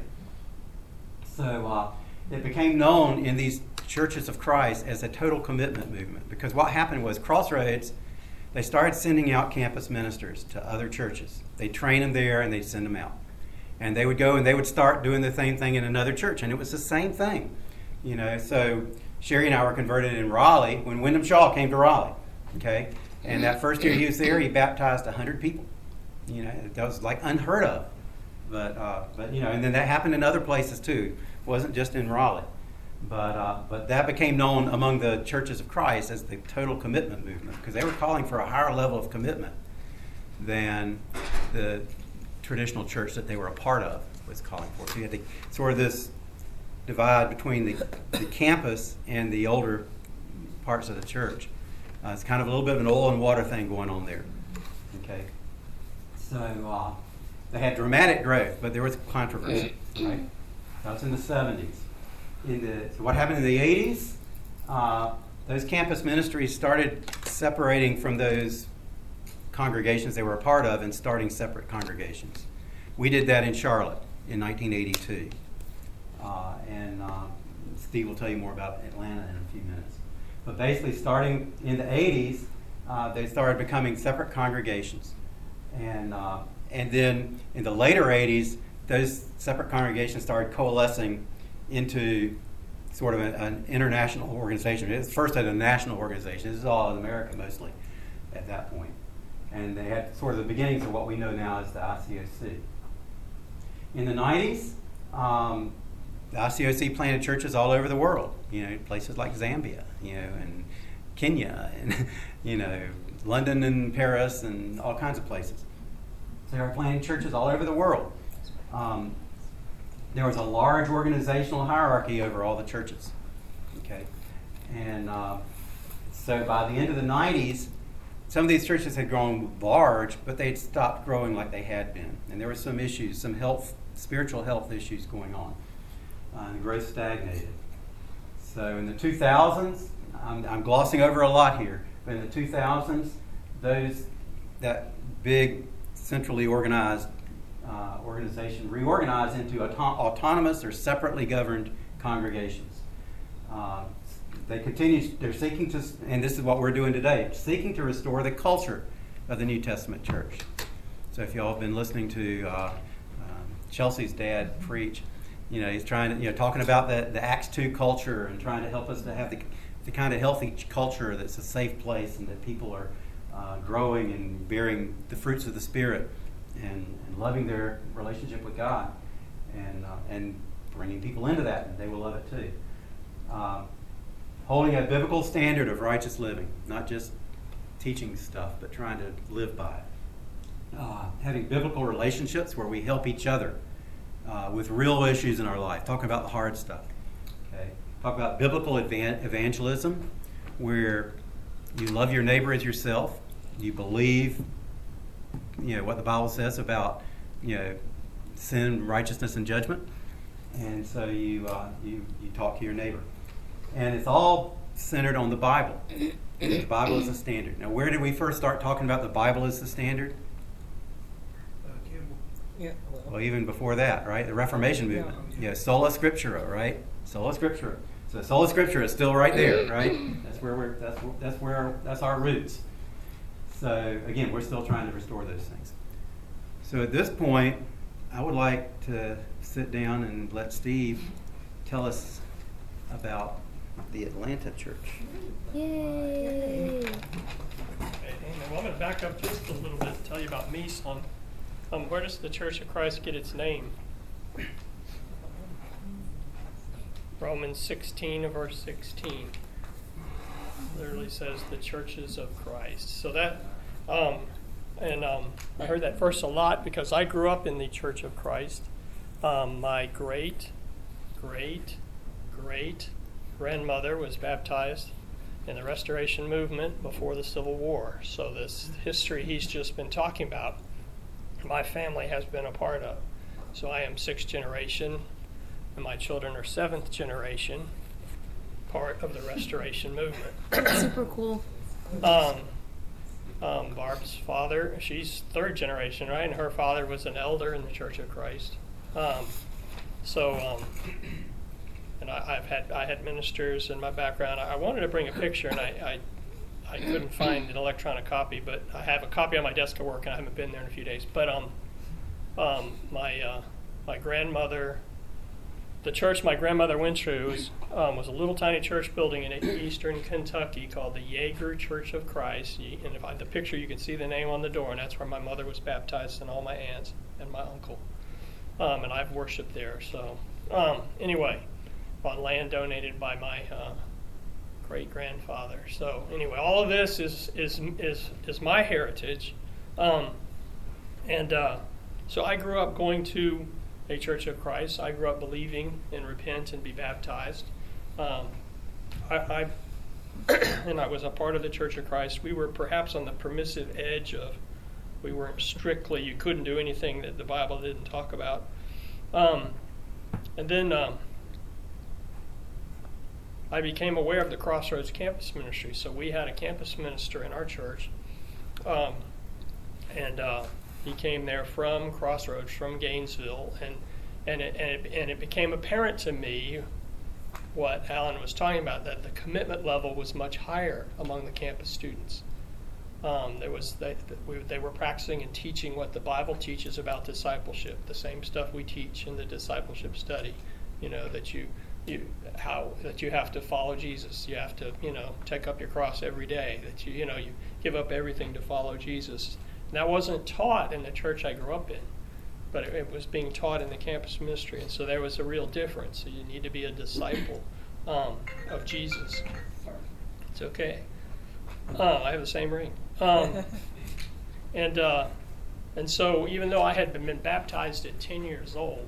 So uh, it became known in these churches of Christ as a total commitment movement, because what happened was Crossroads, they started sending out campus ministers to other churches. They train them there and they send them out. And they would go and they would start doing the same thing in another church, and it was the same thing. You know, so Sherry and I were converted in Raleigh when Wyndham Shaw came to Raleigh, okay? And that first year he was there, he baptized one hundred people. You know, that was like unheard of. But, uh, but you know, and then that happened in other places too. It wasn't just in Raleigh. But uh, but that became known among the churches of Christ as the total commitment movement, because they were calling for a higher level of commitment than the traditional church that they were a part of was calling for. So you had the, sort of this divide between the, the campus and the older parts of the church. Uh, it's kind of a little bit of an oil and water thing going on there. Okay, so uh, they had dramatic growth, but there was controversy. Right, that was in the seventies. In the, so what happened in the eighties, uh, those campus ministries started separating from those congregations they were a part of and starting separate congregations. We did that in Charlotte in nineteen eighty-two. Uh, and uh, Steve will tell you more about Atlanta in a few minutes. But basically starting in the eighties, uh, they started becoming separate congregations. And, uh, and then in the later eighties, those separate congregations started coalescing into sort of a, an international organization. It was first at a national organization. This is all in America mostly at that point. And they had sort of the beginnings of what we know now as the I C O C. In the nineties, um, the I C O C planted churches all over the world, you know, places like Zambia, you know, and Kenya, and, you know, London and Paris and all kinds of places. So they were planting churches all over the world. Um, There was a large organizational hierarchy over all the churches, okay? And uh, so by the end of the nineties, some of these churches had grown large, but they'd stopped growing like they had been. And there were some issues, some health, spiritual health issues going on. Uh, and growth stagnated. So in the two thousands, I'm, I'm glossing over a lot here, but in the two thousands, those, that big centrally organized Uh, organization reorganized into auto- autonomous or separately governed congregations. Uh, they continue, they're seeking to, and this is what we're doing today, seeking to restore the culture of the New Testament church. So if y'all have been listening to uh, um, Chelsea's dad preach, you know, he's trying to, you know, talking about the, the Acts two culture and trying to help us to have the, the kind of healthy culture that's a safe place and that people are uh, growing and bearing the fruits of the Spirit. And, and loving their relationship with God, and uh, and bringing people into that, and they will love it too. Uh, holding a biblical standard of righteous living, not just teaching stuff, but trying to live by it. Uh, having biblical relationships where we help each other uh, with real issues in our life, talking about the hard stuff. Okay, talk about biblical evan- evangelism, where you love your neighbor as yourself, you believe, you know, what the Bible says about, you know, sin, righteousness, and judgment. And so you, uh, you you talk to your neighbor. And it's all centered on the Bible. The Bible is the standard. Now, where did we first start talking about the Bible as the standard? Uh, Campbell. Yeah, well, Well, even before that, right? The Reformation movement. Yeah. Yeah, sola scriptura, right? Sola scriptura. So sola scriptura is still right there, right? That's where we're. That's that's where that's our roots. So again, we're still trying to restore those things. So at this point, I would like to sit down and let Steve tell us about the Atlanta church. Yay! Okay, well, I'm going to back up just a little bit and tell you about me, son. Um, where does the Church of Christ get its name? Romans sixteen, verse sixteen. Literally says the churches of Christ. So that, um, and um, I heard that verse a lot because I grew up in the Church of Christ. Um, my great, great, great grandmother was baptized in the Restoration Movement before the Civil War. So this history he's just been talking about, my family has been a part of. So I am sixth generation, and my children are seventh generation, part of the Restoration Movement. Super cool. Um, Um, Barb's father, she's third generation, right? And her father was an elder in the Church of Christ. Um, so, um, and I, I've had I had ministers in my background. I wanted to bring a picture, and I, I I couldn't find an electronic copy, but I have a copy on my desk at work, and I haven't been there in a few days. But um, um, my uh, my grandmother, the church my grandmother went to was, um, was a little tiny church building in eastern Kentucky called the Yeager Church of Christ. And if I the picture, you can see the name on the door, and that's where my mother was baptized, and all my aunts and my uncle. Um, and I've worshipped there. So um, anyway, on land donated by my uh, great grandfather. So anyway, all of this is is is is my heritage, um, and uh, so I grew up going to a Church of Christ. I grew up believing and repent and be baptized. Um, I, I and I was a part of the Church of Christ. We were perhaps on the permissive edge of, we weren't strictly, you couldn't do anything that the Bible didn't talk about. Um, and then um, I became aware of the Crossroads campus ministry. So we had a campus minister in our church. Um, and uh, he came there from Crossroads, from Gainesville, and and it, and it and it became apparent to me what Alan was talking about, that the commitment level was much higher among the campus students. Um, there was they, we, they were practicing and teaching what the Bible teaches about discipleship, the same stuff we teach in the discipleship study. You know, that you you how that you have to follow Jesus, you have to you know take up your cross every day, that you you know you give up everything to follow Jesus. That wasn't taught in the church I grew up in, but it, it was being taught in the campus ministry, and so there was a real difference. So you need to be a disciple um, of Jesus. It's okay. Oh, I have the same ring. Um, and uh, and so even though I had been, been baptized at ten years old,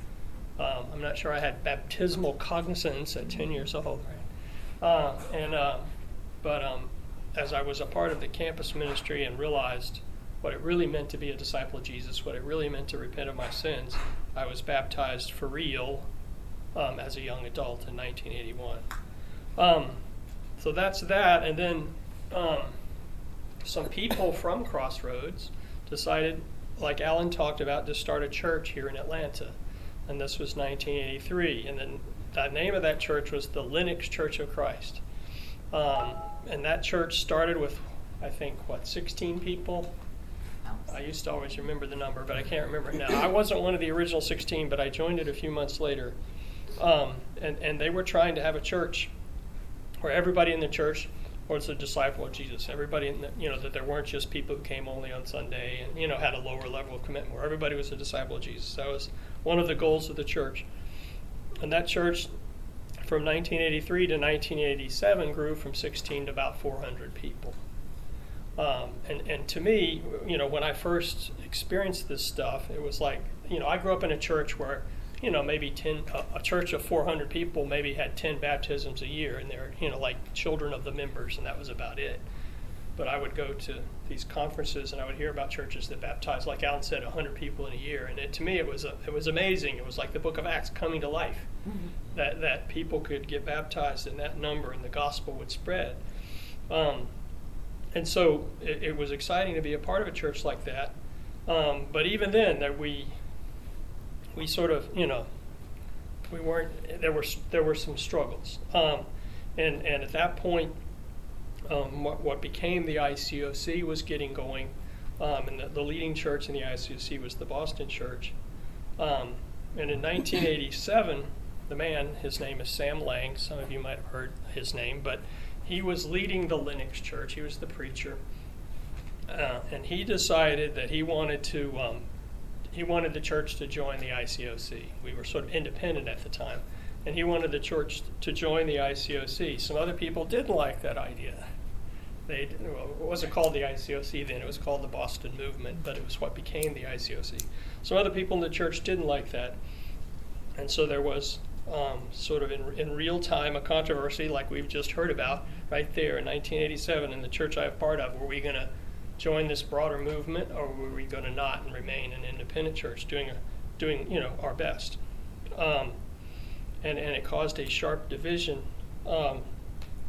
um, I'm not sure I had baptismal cognizance at ten years old, right? Uh, and uh, but um, as I was a part of the campus ministry and realized what it really meant to be a disciple of Jesus, what it really meant to repent of my sins, I was baptized for real um, as a young adult in nineteen eighty-one. Um, so that's that, and then um, some people from Crossroads decided, like Alan talked about, to start a church here in Atlanta, and this was nineteen eighty-three, and then the name of that church was the Lennox Church of Christ. Um, and that church started with, I think, what, sixteen people? I used to always remember the number, but I can't remember it now. I wasn't one of the original sixteen, but I joined it a few months later. Um, and, and they were trying to have a church where everybody in the church was a disciple of Jesus. Everybody, in the, you know, that there weren't just people who came only on Sunday and, you know, had a lower level of commitment, where everybody was a disciple of Jesus. That was one of the goals of the church. And that church, from nineteen eighty-three to nineteen eighty-seven, grew from sixteen to about four hundred people. Um, and, and to me, you know, when I first experienced this stuff, it was like, you know, I grew up in a church where, you know, maybe ten, a, a church of four hundred people maybe had ten baptisms a year, and they're, you know, like children of the members, and that was about it. But I would go to these conferences, and I would hear about churches that baptized, like Alan said, one hundred people in a year. And it, to me, it was a, it was amazing. It was like the book of Acts coming to life, mm-hmm. that, that people could get baptized in that number, and the gospel would spread. Um, And so it, it was exciting to be a part of a church like that. Um, but even then, that we we sort of, you know, we weren't. There were there were some struggles, um, and and at that point, um, what, what became the I C O C was getting going, um, and the, the leading church in the I C O C was the Boston Church. Um, and in nineteen eighty-seven, the man, his name is Sam Lang. Some of you might have heard his name, but he was leading the Lennox Church. He was the preacher, uh, and he decided that he wanted to. Um, he wanted the church to join the I C O C. We were sort of independent at the time, and he wanted the church to join the I C O C. Some other people didn't like that idea. They well, it wasn't called the I C O C then; it was called the Boston Movement, but it was what became the I C O C. Some other people in the church didn't like that, and so there was. Um, sort of in, in real time, a controversy like we've just heard about right there in nineteen eighty-seven in the church I have part of. Were we going to join this broader movement, or were we going to not and remain an independent church, doing a, doing you know our best? Um, and and it caused a sharp division. Um,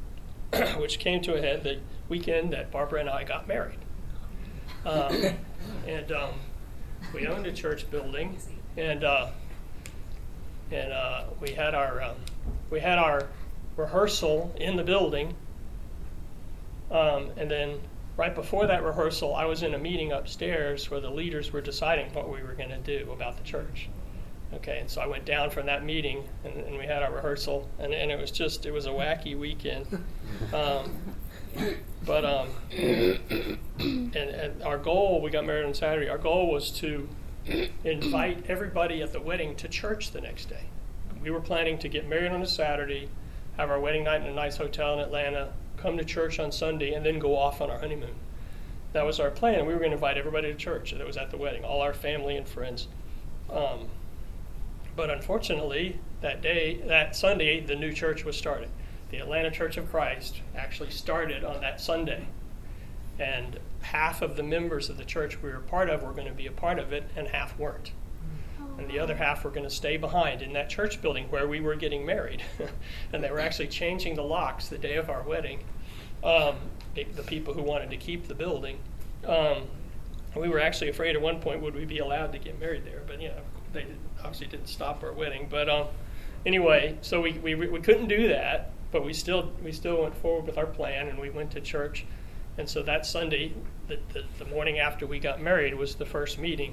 which came to a head the weekend that Barbara and I got married. Um, and um, we owned a church building, and uh, and uh, we had our um, we had our rehearsal in the building, um, and then right before that rehearsal, I was in a meeting upstairs where the leaders were deciding what we were going to do about the church. Okay, and so I went down from that meeting, and, and we had our rehearsal, and, and it was just, it was a wacky weekend. Um, but, um, and, and our goal, we got married on Saturday, our goal was to invite everybody at the wedding to church the next day. We were planning to get married on a Saturday, have our wedding night in a nice hotel in Atlanta, come to church on Sunday, and then go off on our honeymoon. That was our plan. We were going to invite everybody to church that was at the wedding, all our family and friends. Um, But unfortunately, that day, that Sunday, the new church was started. The Atlanta Church of Christ actually started on that Sunday. And half of the members of the church we were a part of were going to be a part of it, and half weren't. And the other half were going to stay behind in that church building where we were getting married. And they were actually changing the locks the day of our wedding, um, the people who wanted to keep the building. Um, we were actually afraid at one point would we be allowed to get married there, but you know, they obviously didn't stop our wedding. But um, anyway, so we, we we couldn't do that, but we still we still went forward with our plan, and we went to church. And so that Sunday, the, the, the morning after we got married, was the first meeting.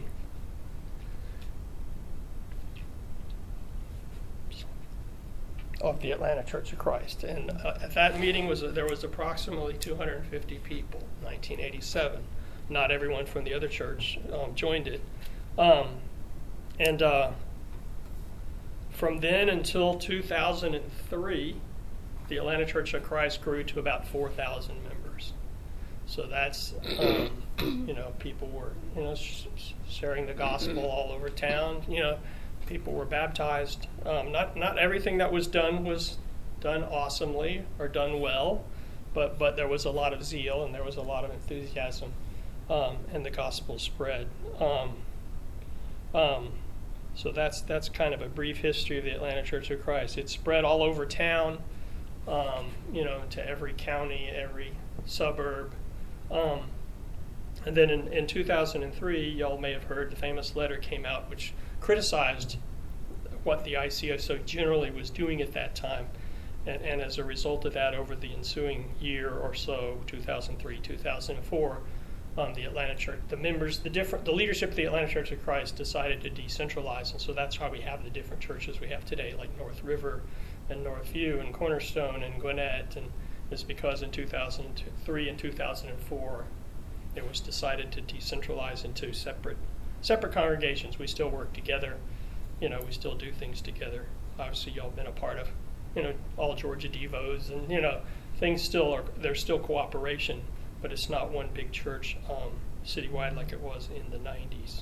Of the Atlanta Church of Christ. And uh, at that meeting, was there was approximately two hundred fifty people, nineteen eighty-seven. Not everyone from the other church um, joined it. Um, and uh, from then until two thousand three, the Atlanta Church of Christ grew to about four thousand members. So that's, um, you know, people were, you know, sh- sharing the gospel all over town. You know, people were baptized. Um, not not everything that was done was done awesomely or done well, but but there was a lot of zeal and there was a lot of enthusiasm, um, and the gospel spread. Um, um, so that's that's kind of a brief history of the Atlanta Church of Christ. It spread all over town, um, you know, to every county, every suburb. Um, and then in, in two thousand three, y'all may have heard the famous letter came out which criticized what the I C S O generally was doing at that time. And, and as a result of that, over the ensuing year or so, two thousand three, two thousand four, um, the Atlanta Church, the members, the different, the leadership of the Atlanta Church of Christ decided to decentralize. And so that's why we have the different churches we have today, like North River and Northview and Cornerstone and Gwinnett. And it's because in two thousand three and two thousand four, it was decided to decentralize into separate separate congregations. We still work together. You know, we still do things together. Obviously, y'all been a part of, you know, all Georgia Devos, and, you know, things still are, there's still cooperation, but it's not one big church um, citywide like it was in the nineties.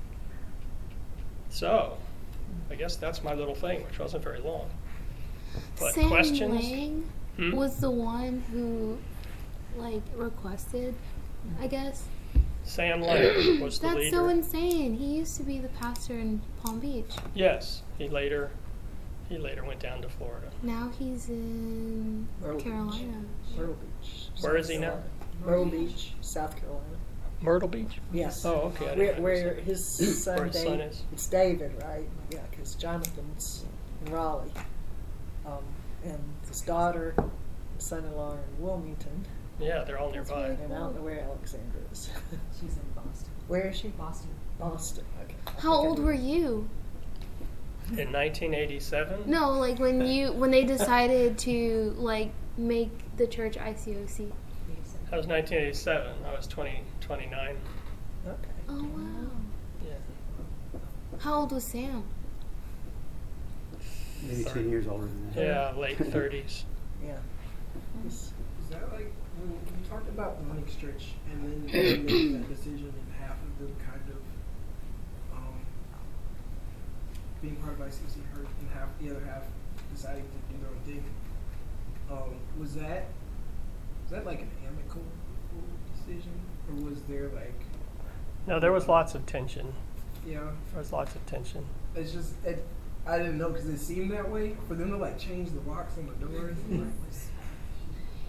So, I guess that's my little thing, which wasn't very long. But Sam questions? Lang Hmm? was the one who, like, requested, I guess. Sam Lang was the That's leader. so insane. He used to be the pastor in Palm Beach. Yes, he later he later went down to Florida. Now he's in Myrtle Beach. Carolina. Myrtle Beach. Where South is he now? Carolina. Myrtle Beach, South Carolina. Myrtle Beach? Yes. Oh, okay. I didn't Where, know where this. his son, Where his Dave, son is. It's David, right? Yeah, because Jonathan's in Raleigh. Um, and his daughter, his son-in-law are in Wilmington. Yeah, they're all That's nearby. really And I don't know where Alexandra is. She's in Boston. Where is she? Boston. Boston. Okay. I How think I old knew. were you? In nineteen eighty-seven? No, like when you when they decided to like make the church I C O C. That was nineteen eighty-seven. I was twenty, twenty-nine. Okay. Oh wow. Yeah. How old was Sam? Maybe ten years older than that. Yeah, late thirties. Yeah. He's- Is that like when you talked about the Linux Church and then making that decision and half of them kind of um, being part of I C O C hurt and half the other half deciding to do their own thing? Um, was that was that like an amicable decision, or was there like No, there was lots of tension. yeah? There was lots of tension. It's just it, I didn't know because it seemed that way for them to like change the locks on the doors. Like,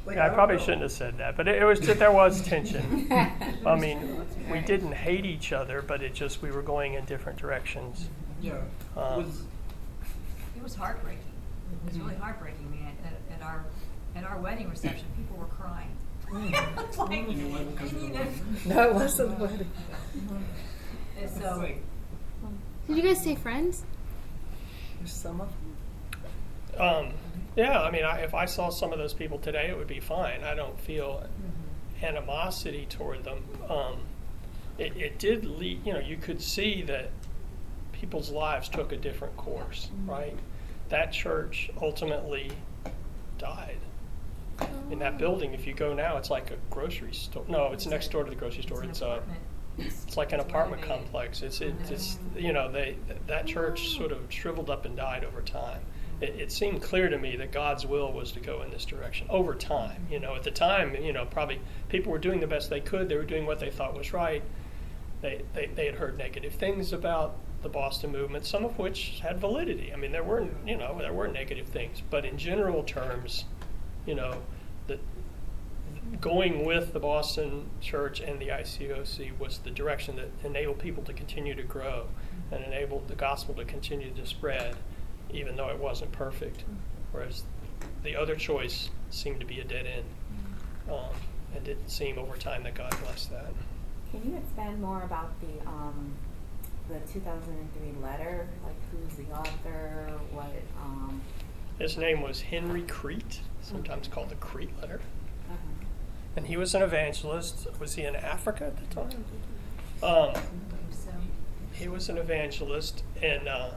Like, Yeah, I don't probably know. shouldn't have said that, but it, it was there was tension. I mean, we didn't hate each other, but it just we were going in different directions. Yeah. Um, Was It was heartbreaking. It was really heartbreaking. I mean, at, at our at our wedding reception, people were crying. It's like, And it wasn't 'cause of the you know, wedding? No, it wasn't a wedding. and it's so like, Did you guys stay friends? There's some of them. Um, yeah, I mean, I, if I saw some of those people today, it would be fine. I don't feel animosity toward them. Um, it, it did lead, you know, you could see that people's lives took a different course, right? That church ultimately died. In that building, if you go now, it's like a grocery store. No, it's next door to the grocery store. an It's a, apartment. it's like an apartment renovated. complex. It's it, it's you know they that church sort of shriveled up and died over time. It, it seemed clear to me that God's will was to go in this direction over time. You know, at the time, you know, probably people were doing the best they could. They were doing what they thought was right. They they, they had heard negative things about the Boston movement, some of which had validity. I mean, there were you know there were negative things, but in general terms, you know, the going with the Boston Church and the I C O C was the direction that enabled people to continue to grow and enabled the gospel to continue to spread, even though it wasn't perfect. Whereas the other choice seemed to be a dead end. Um, and it didn't seem over time that God blessed that. Can you expand more about the um, the two thousand three letter? Like, who's the author? What? Um, His name was Henry Crete, sometimes called the Crete letter. uh-huh. And he was an evangelist. Was he in Africa at the time? Um, So he was an evangelist, and uh,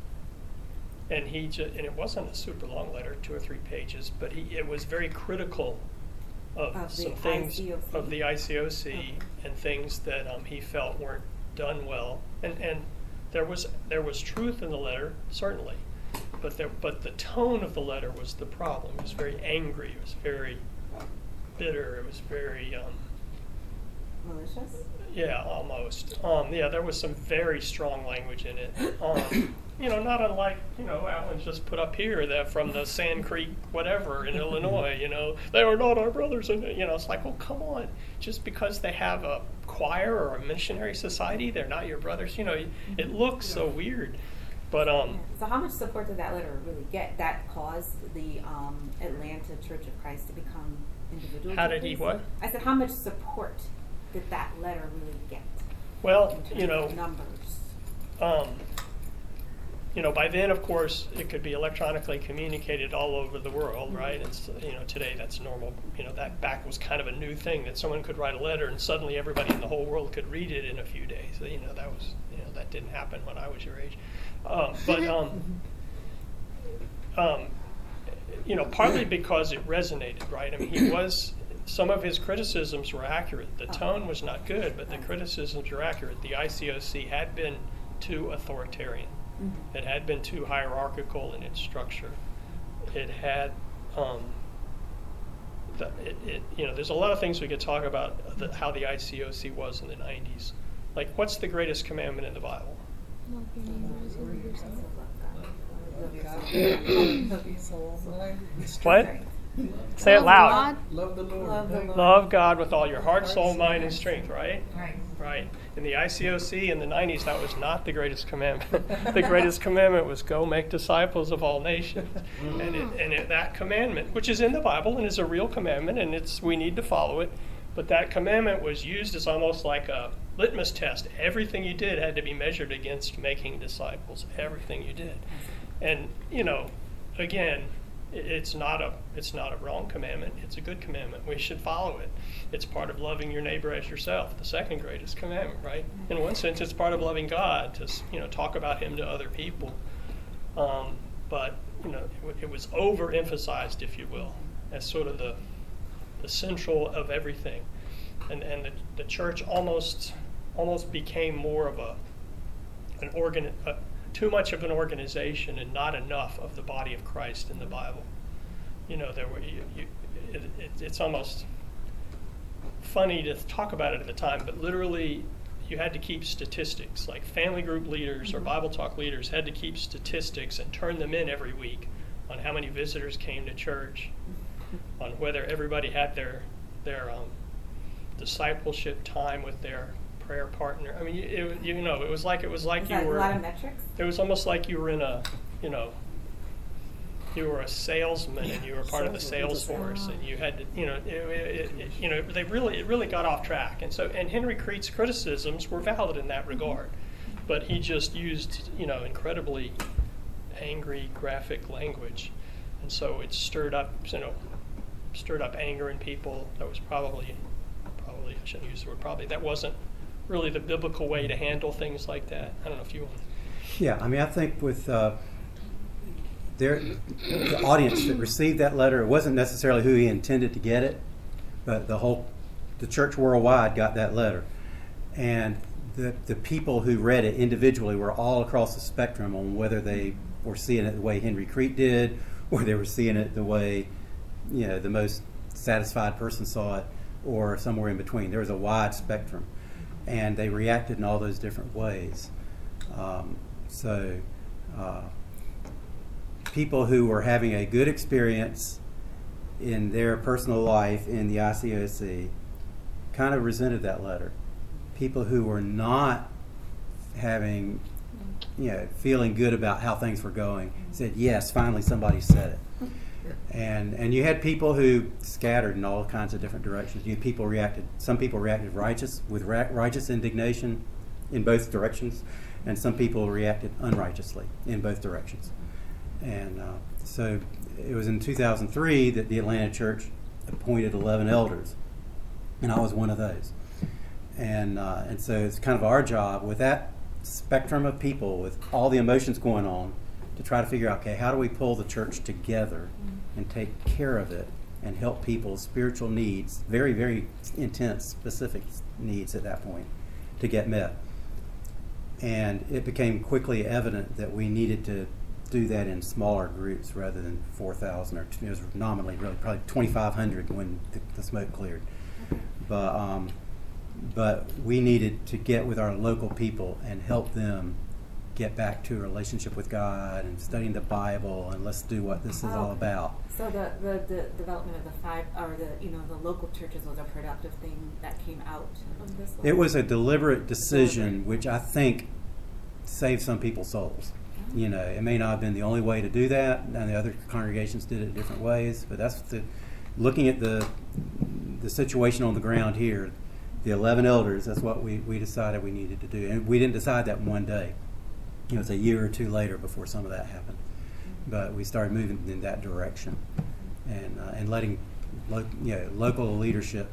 and he ju- and it wasn't a super long letter, two or three pages, but he it was very critical of, Of the some things I C O C. of the I C O C Okay. and things that um, he felt weren't done well, and and there was there was truth in the letter, certainly, but there but the tone of the letter was the problem. It was very angry. It was very bitter. It was very um, Malicious? yeah, almost. Um, yeah, there was some very strong language in it. Um, you know, not unlike, you know, Alan's just put up here that from the Sand Creek whatever in Illinois, you know, they are not our brothers. And, you know, it's like, well, come on. Just because they have a choir or a missionary society, they're not your brothers. You know, it, it looks so weird. But, um, So how much support did that letter really get? That caused the um, Atlanta Church of Christ to become individual How did he churches? what? I said, how much support did that letter really get? well, in terms you know, of numbers. um, you know, by then, of course, it could be electronically communicated all over the world, right? It's, you know, today that's normal. You know, that back was kind of a new thing that someone could write a letter and suddenly everybody in the whole world could read it in a few days. You know, that was, you know, that didn't happen when I was your age. Um, but, um, um, you know, partly because it resonated, right? I mean, he was, some of his criticisms were accurate. The tone was not good, but the criticisms were accurate. The I C O C had been too authoritarian. It had been too hierarchical in its structure. It had, um, the, it, it, you know, there's a lot of things we could talk about the, how the I C O C was in the nineties. Like, what's the greatest commandment in the Bible? Love your neighbors and love yourself. What? Say it Love loud. God. love the Lord. Love the Lord. Love God with all your heart, soul, mind, and strength, right? right. Right. In the I C O C in the nineties, that was not the greatest commandment. The greatest commandment was go make disciples of all nations. And, it, and it, that commandment, which is in the Bible and is a real commandment, and it's we need to follow it, but that commandment was used as almost like a litmus test. Everything you did had to be measured against making disciples, everything you did. And, you know, again, it- it's not a it's not a wrong commandment. It's a good commandment. We should follow it. It's part of loving your neighbor as yourself, the second greatest commandment, right? In one sense, it's part of loving God to, you know, talk about Him to other people. Um, but you know, it, w- it was overemphasized, if you will, as sort of the the central of everything, and and the, the church almost almost became more of a an organ. Uh, too much of an organization and not enough of the body of Christ in the Bible. You know, there were you, you, it, it, it's almost funny to talk about it at the time, but literally you had to keep statistics. Like family group leaders or Bible talk leaders had to keep statistics and turn them in every week on how many visitors came to church, on whether everybody had their their um, discipleship time with their prayer partner. I mean, it, you know, it was like it was like Is you that were. a lot of metrics? It was almost like you were in a, you know, you were a salesman and you were part of the sales force, and you had to, you know, it, it, it, you know, they really, it really got off track. And so, and Henry Creed's criticisms were valid in that regard, but he just used, you know, incredibly angry, graphic language, and so it stirred up, you know, stirred up anger in people. That was probably, probably I shouldn't use the word probably. That wasn't really the biblical way to handle things like that. I don't know if you want. Yeah, I mean, I think with uh, their the audience that received that letter, it wasn't necessarily who he intended to get it, but the whole the church worldwide got that letter, and the the people who read it individually were all across the spectrum on whether they were seeing it the way Henry Crete did, or they were seeing it the way, you know, the most satisfied person saw it, or somewhere in between. There was a wide spectrum, and they reacted in all those different ways. Um, so uh, people who were having a good experience in their personal life in the I C O C kind of resented that letter. People who were not having, you know, feeling good about how things were going said, yes, finally somebody said it. And and you had people who scattered in all kinds of different directions. You had people reacted, some people reacted righteous with ra- righteous indignation in both directions, and some people reacted unrighteously in both directions. And uh, so it was in two thousand three that the Atlanta church appointed eleven elders, and I was one of those. And uh, and so it's kind of our job with that spectrum of people, with all the emotions going on, to try to figure out, okay, how do we pull the church together and take care of it and help people's spiritual needs, very, very intense, specific needs at that point, to get met. And it became quickly evident that we needed to do that in smaller groups rather than four thousand, or it was nominally really probably twenty-five hundred when the, the smoke cleared. But um, but we needed to get with our local people and help them get back to a relationship with God and studying the Bible, and let's do what this is all about. So the, the, the development of the five, or the, you know, the local churches was a productive thing that came out of this? It was a deliberate decision, which I think saved some people's souls. You know, it may not have been the only way to do that, and the other congregations did it different ways, but that's the, looking at the the situation on the ground here, the eleven elders, that's what we, we decided we needed to do. And we didn't decide that in one day. It was a year or two later before some of that happened. But we started moving in that direction, and uh, and letting lo- you know, local leadership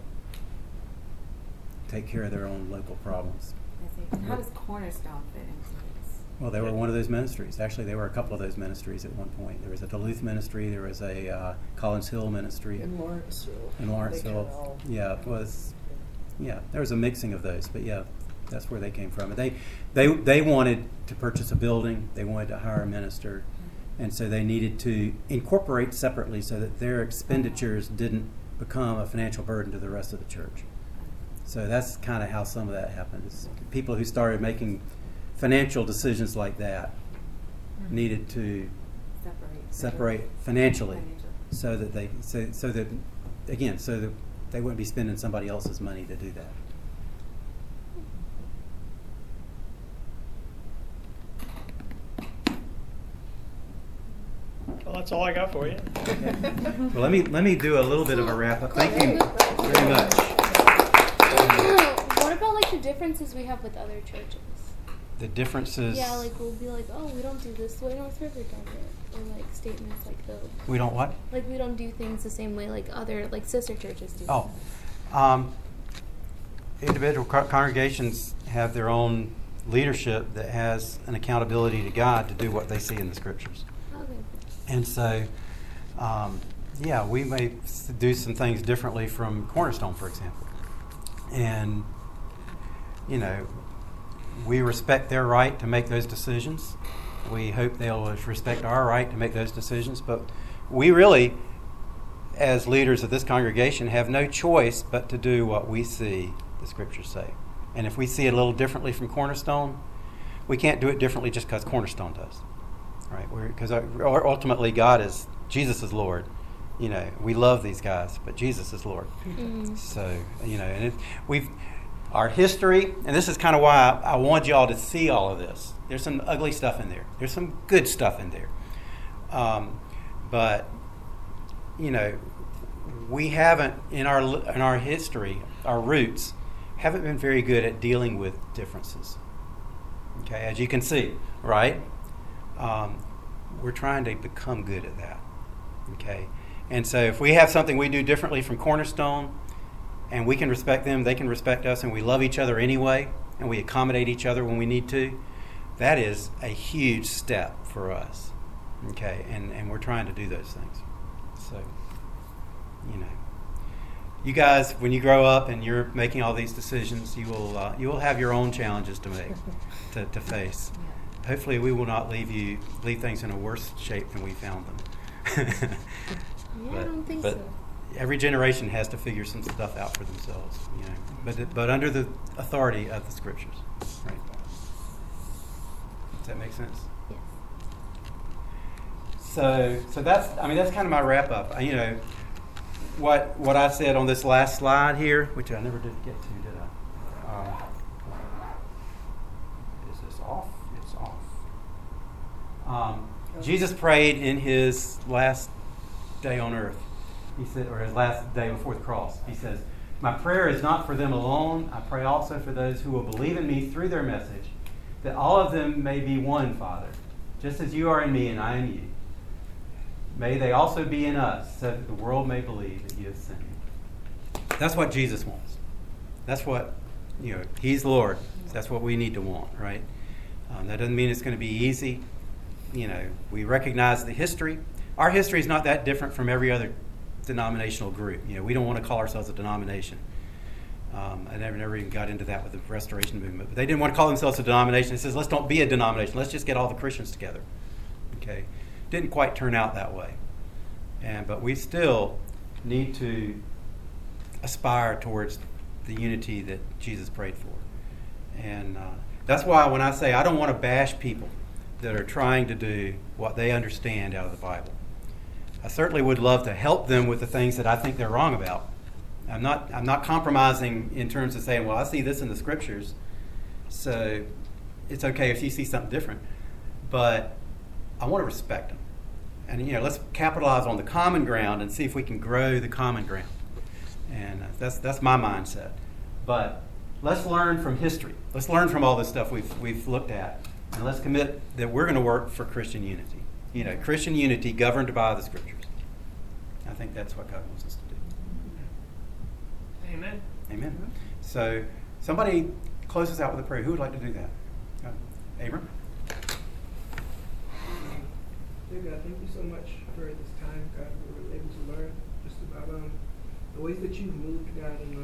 take care of their own local problems. I see. And how does Cornerstone fit into this? Well, they were one of those ministries. Actually, they were a couple of those ministries at one point. There was a Duluth ministry. There was a uh, Collins Hill ministry. In Lawrenceville. In They Lawrenceville. kinda all- Yeah, it was. Yeah, there was a mixing of those, but yeah, that's where they came from. And they, they, they wanted to purchase a building. They wanted to hire a minister, and so they needed to incorporate separately so that their expenditures didn't become a financial burden to the rest of the church. So that's kind of how some of that happened. It's people who started making financial decisions like that needed to Separate. separate financially, Financially. so that they so, so that again so that they wouldn't be spending somebody else's money to do that. Well, that's all I got for you. Well, let me let me do a little bit of a wrap up. Thank you very much. What about like the differences we have with other churches? The differences. Yeah, like we'll be like, oh, we don't do this the way North River does it, or like statements like those. We don't what? Like we don't do things the same way like other like sister churches do. Oh, um, individual co- congregations have their own leadership that has an accountability to God to do what they see in the scriptures. Okay. And so, um, yeah, we may s- do some things differently from Cornerstone, for example. And, you know, we respect their right to make those decisions. We hope they'll respect our right to make those decisions. But we really, as leaders of this congregation, have no choice but to do what we see the scriptures say. And if we see it a little differently from Cornerstone, we can't do it differently just because Cornerstone does. Right? Because ultimately God is, Jesus is Lord. You know, we love these guys, but Jesus is Lord. Mm. So, you know, and it, we've, our history, and this is kind of why I, I want y'all to see all of this. There's some ugly stuff in there. There's some good stuff in there. Um, but, you know, we haven't, in our in our history, our roots, haven't been very good at dealing with differences. Okay, as you can see, right? Um, we're trying to become good at that. Okay, and so if we have something we do differently from Cornerstone, and we can respect them, they can respect us, and we love each other anyway, and we accommodate each other when we need to, that is a huge step for us. Okay, and, and we're trying to do those things. So, you know, you guys, when you grow up and you're making all these decisions, you will uh, you will have your own challenges to make, to, to face. Hopefully, we will not leave you leave things in a worse shape than we found them. Yeah, but, I don't think but so. Every generation has to figure some stuff out for themselves, you know. But but under the authority of the Scriptures, right? Does that make sense? Yes. So so that's I mean that's kind of my wrap up. I, you know, what what I said on this last slide here, which I never did get to, did I? Um, is this off? It's off. Um, Jesus prayed in his last day on earth. He said, or his last day before the cross. He says, "My prayer is not for them alone. I pray also for those who will believe in me through their message, that all of them may be one, Father, just as you are in me and I in you. May they also be in us, so that the world may believe that you have sent me." That's what Jesus wants. That's what, you know, he's Lord. That's what we need to want, right? Um, that doesn't mean it's going to be easy. You know, we recognize the history. Our history is not that different from every other denominational group. You know, we don't want to call ourselves a denomination. Um, I never, never even got into that with the Restoration Movement. But they didn't want to call themselves a denomination. It says, let's don't be a denomination. Let's just get all the Christians together. Okay? Didn't quite turn out that way. And but we still need to aspire towards the unity that Jesus prayed for. And uh, that's why when I say I don't want to bash people that are trying to do what they understand out of the Bible, I certainly would love to help them with the things that I think they're wrong about. I'm not I'm not compromising in terms of saying, well, I see this in the Scriptures, so it's okay if you see something different. But I want to respect them. And, you know, let's capitalize on the common ground and see if we can grow the common ground. And uh, that's that's my mindset. But let's learn from history. Let's learn from all this stuff we've we've looked at. And let's commit that we're going to work for Christian unity. You know, Christian unity governed by the Scriptures. I think that's what God wants us to do. Amen. Amen. So somebody close us out with a prayer. Who would like to do that? Uh, Abram? Dear God, thank you so much for this time, God, we were able to learn just about um, the ways that you've moved, God, in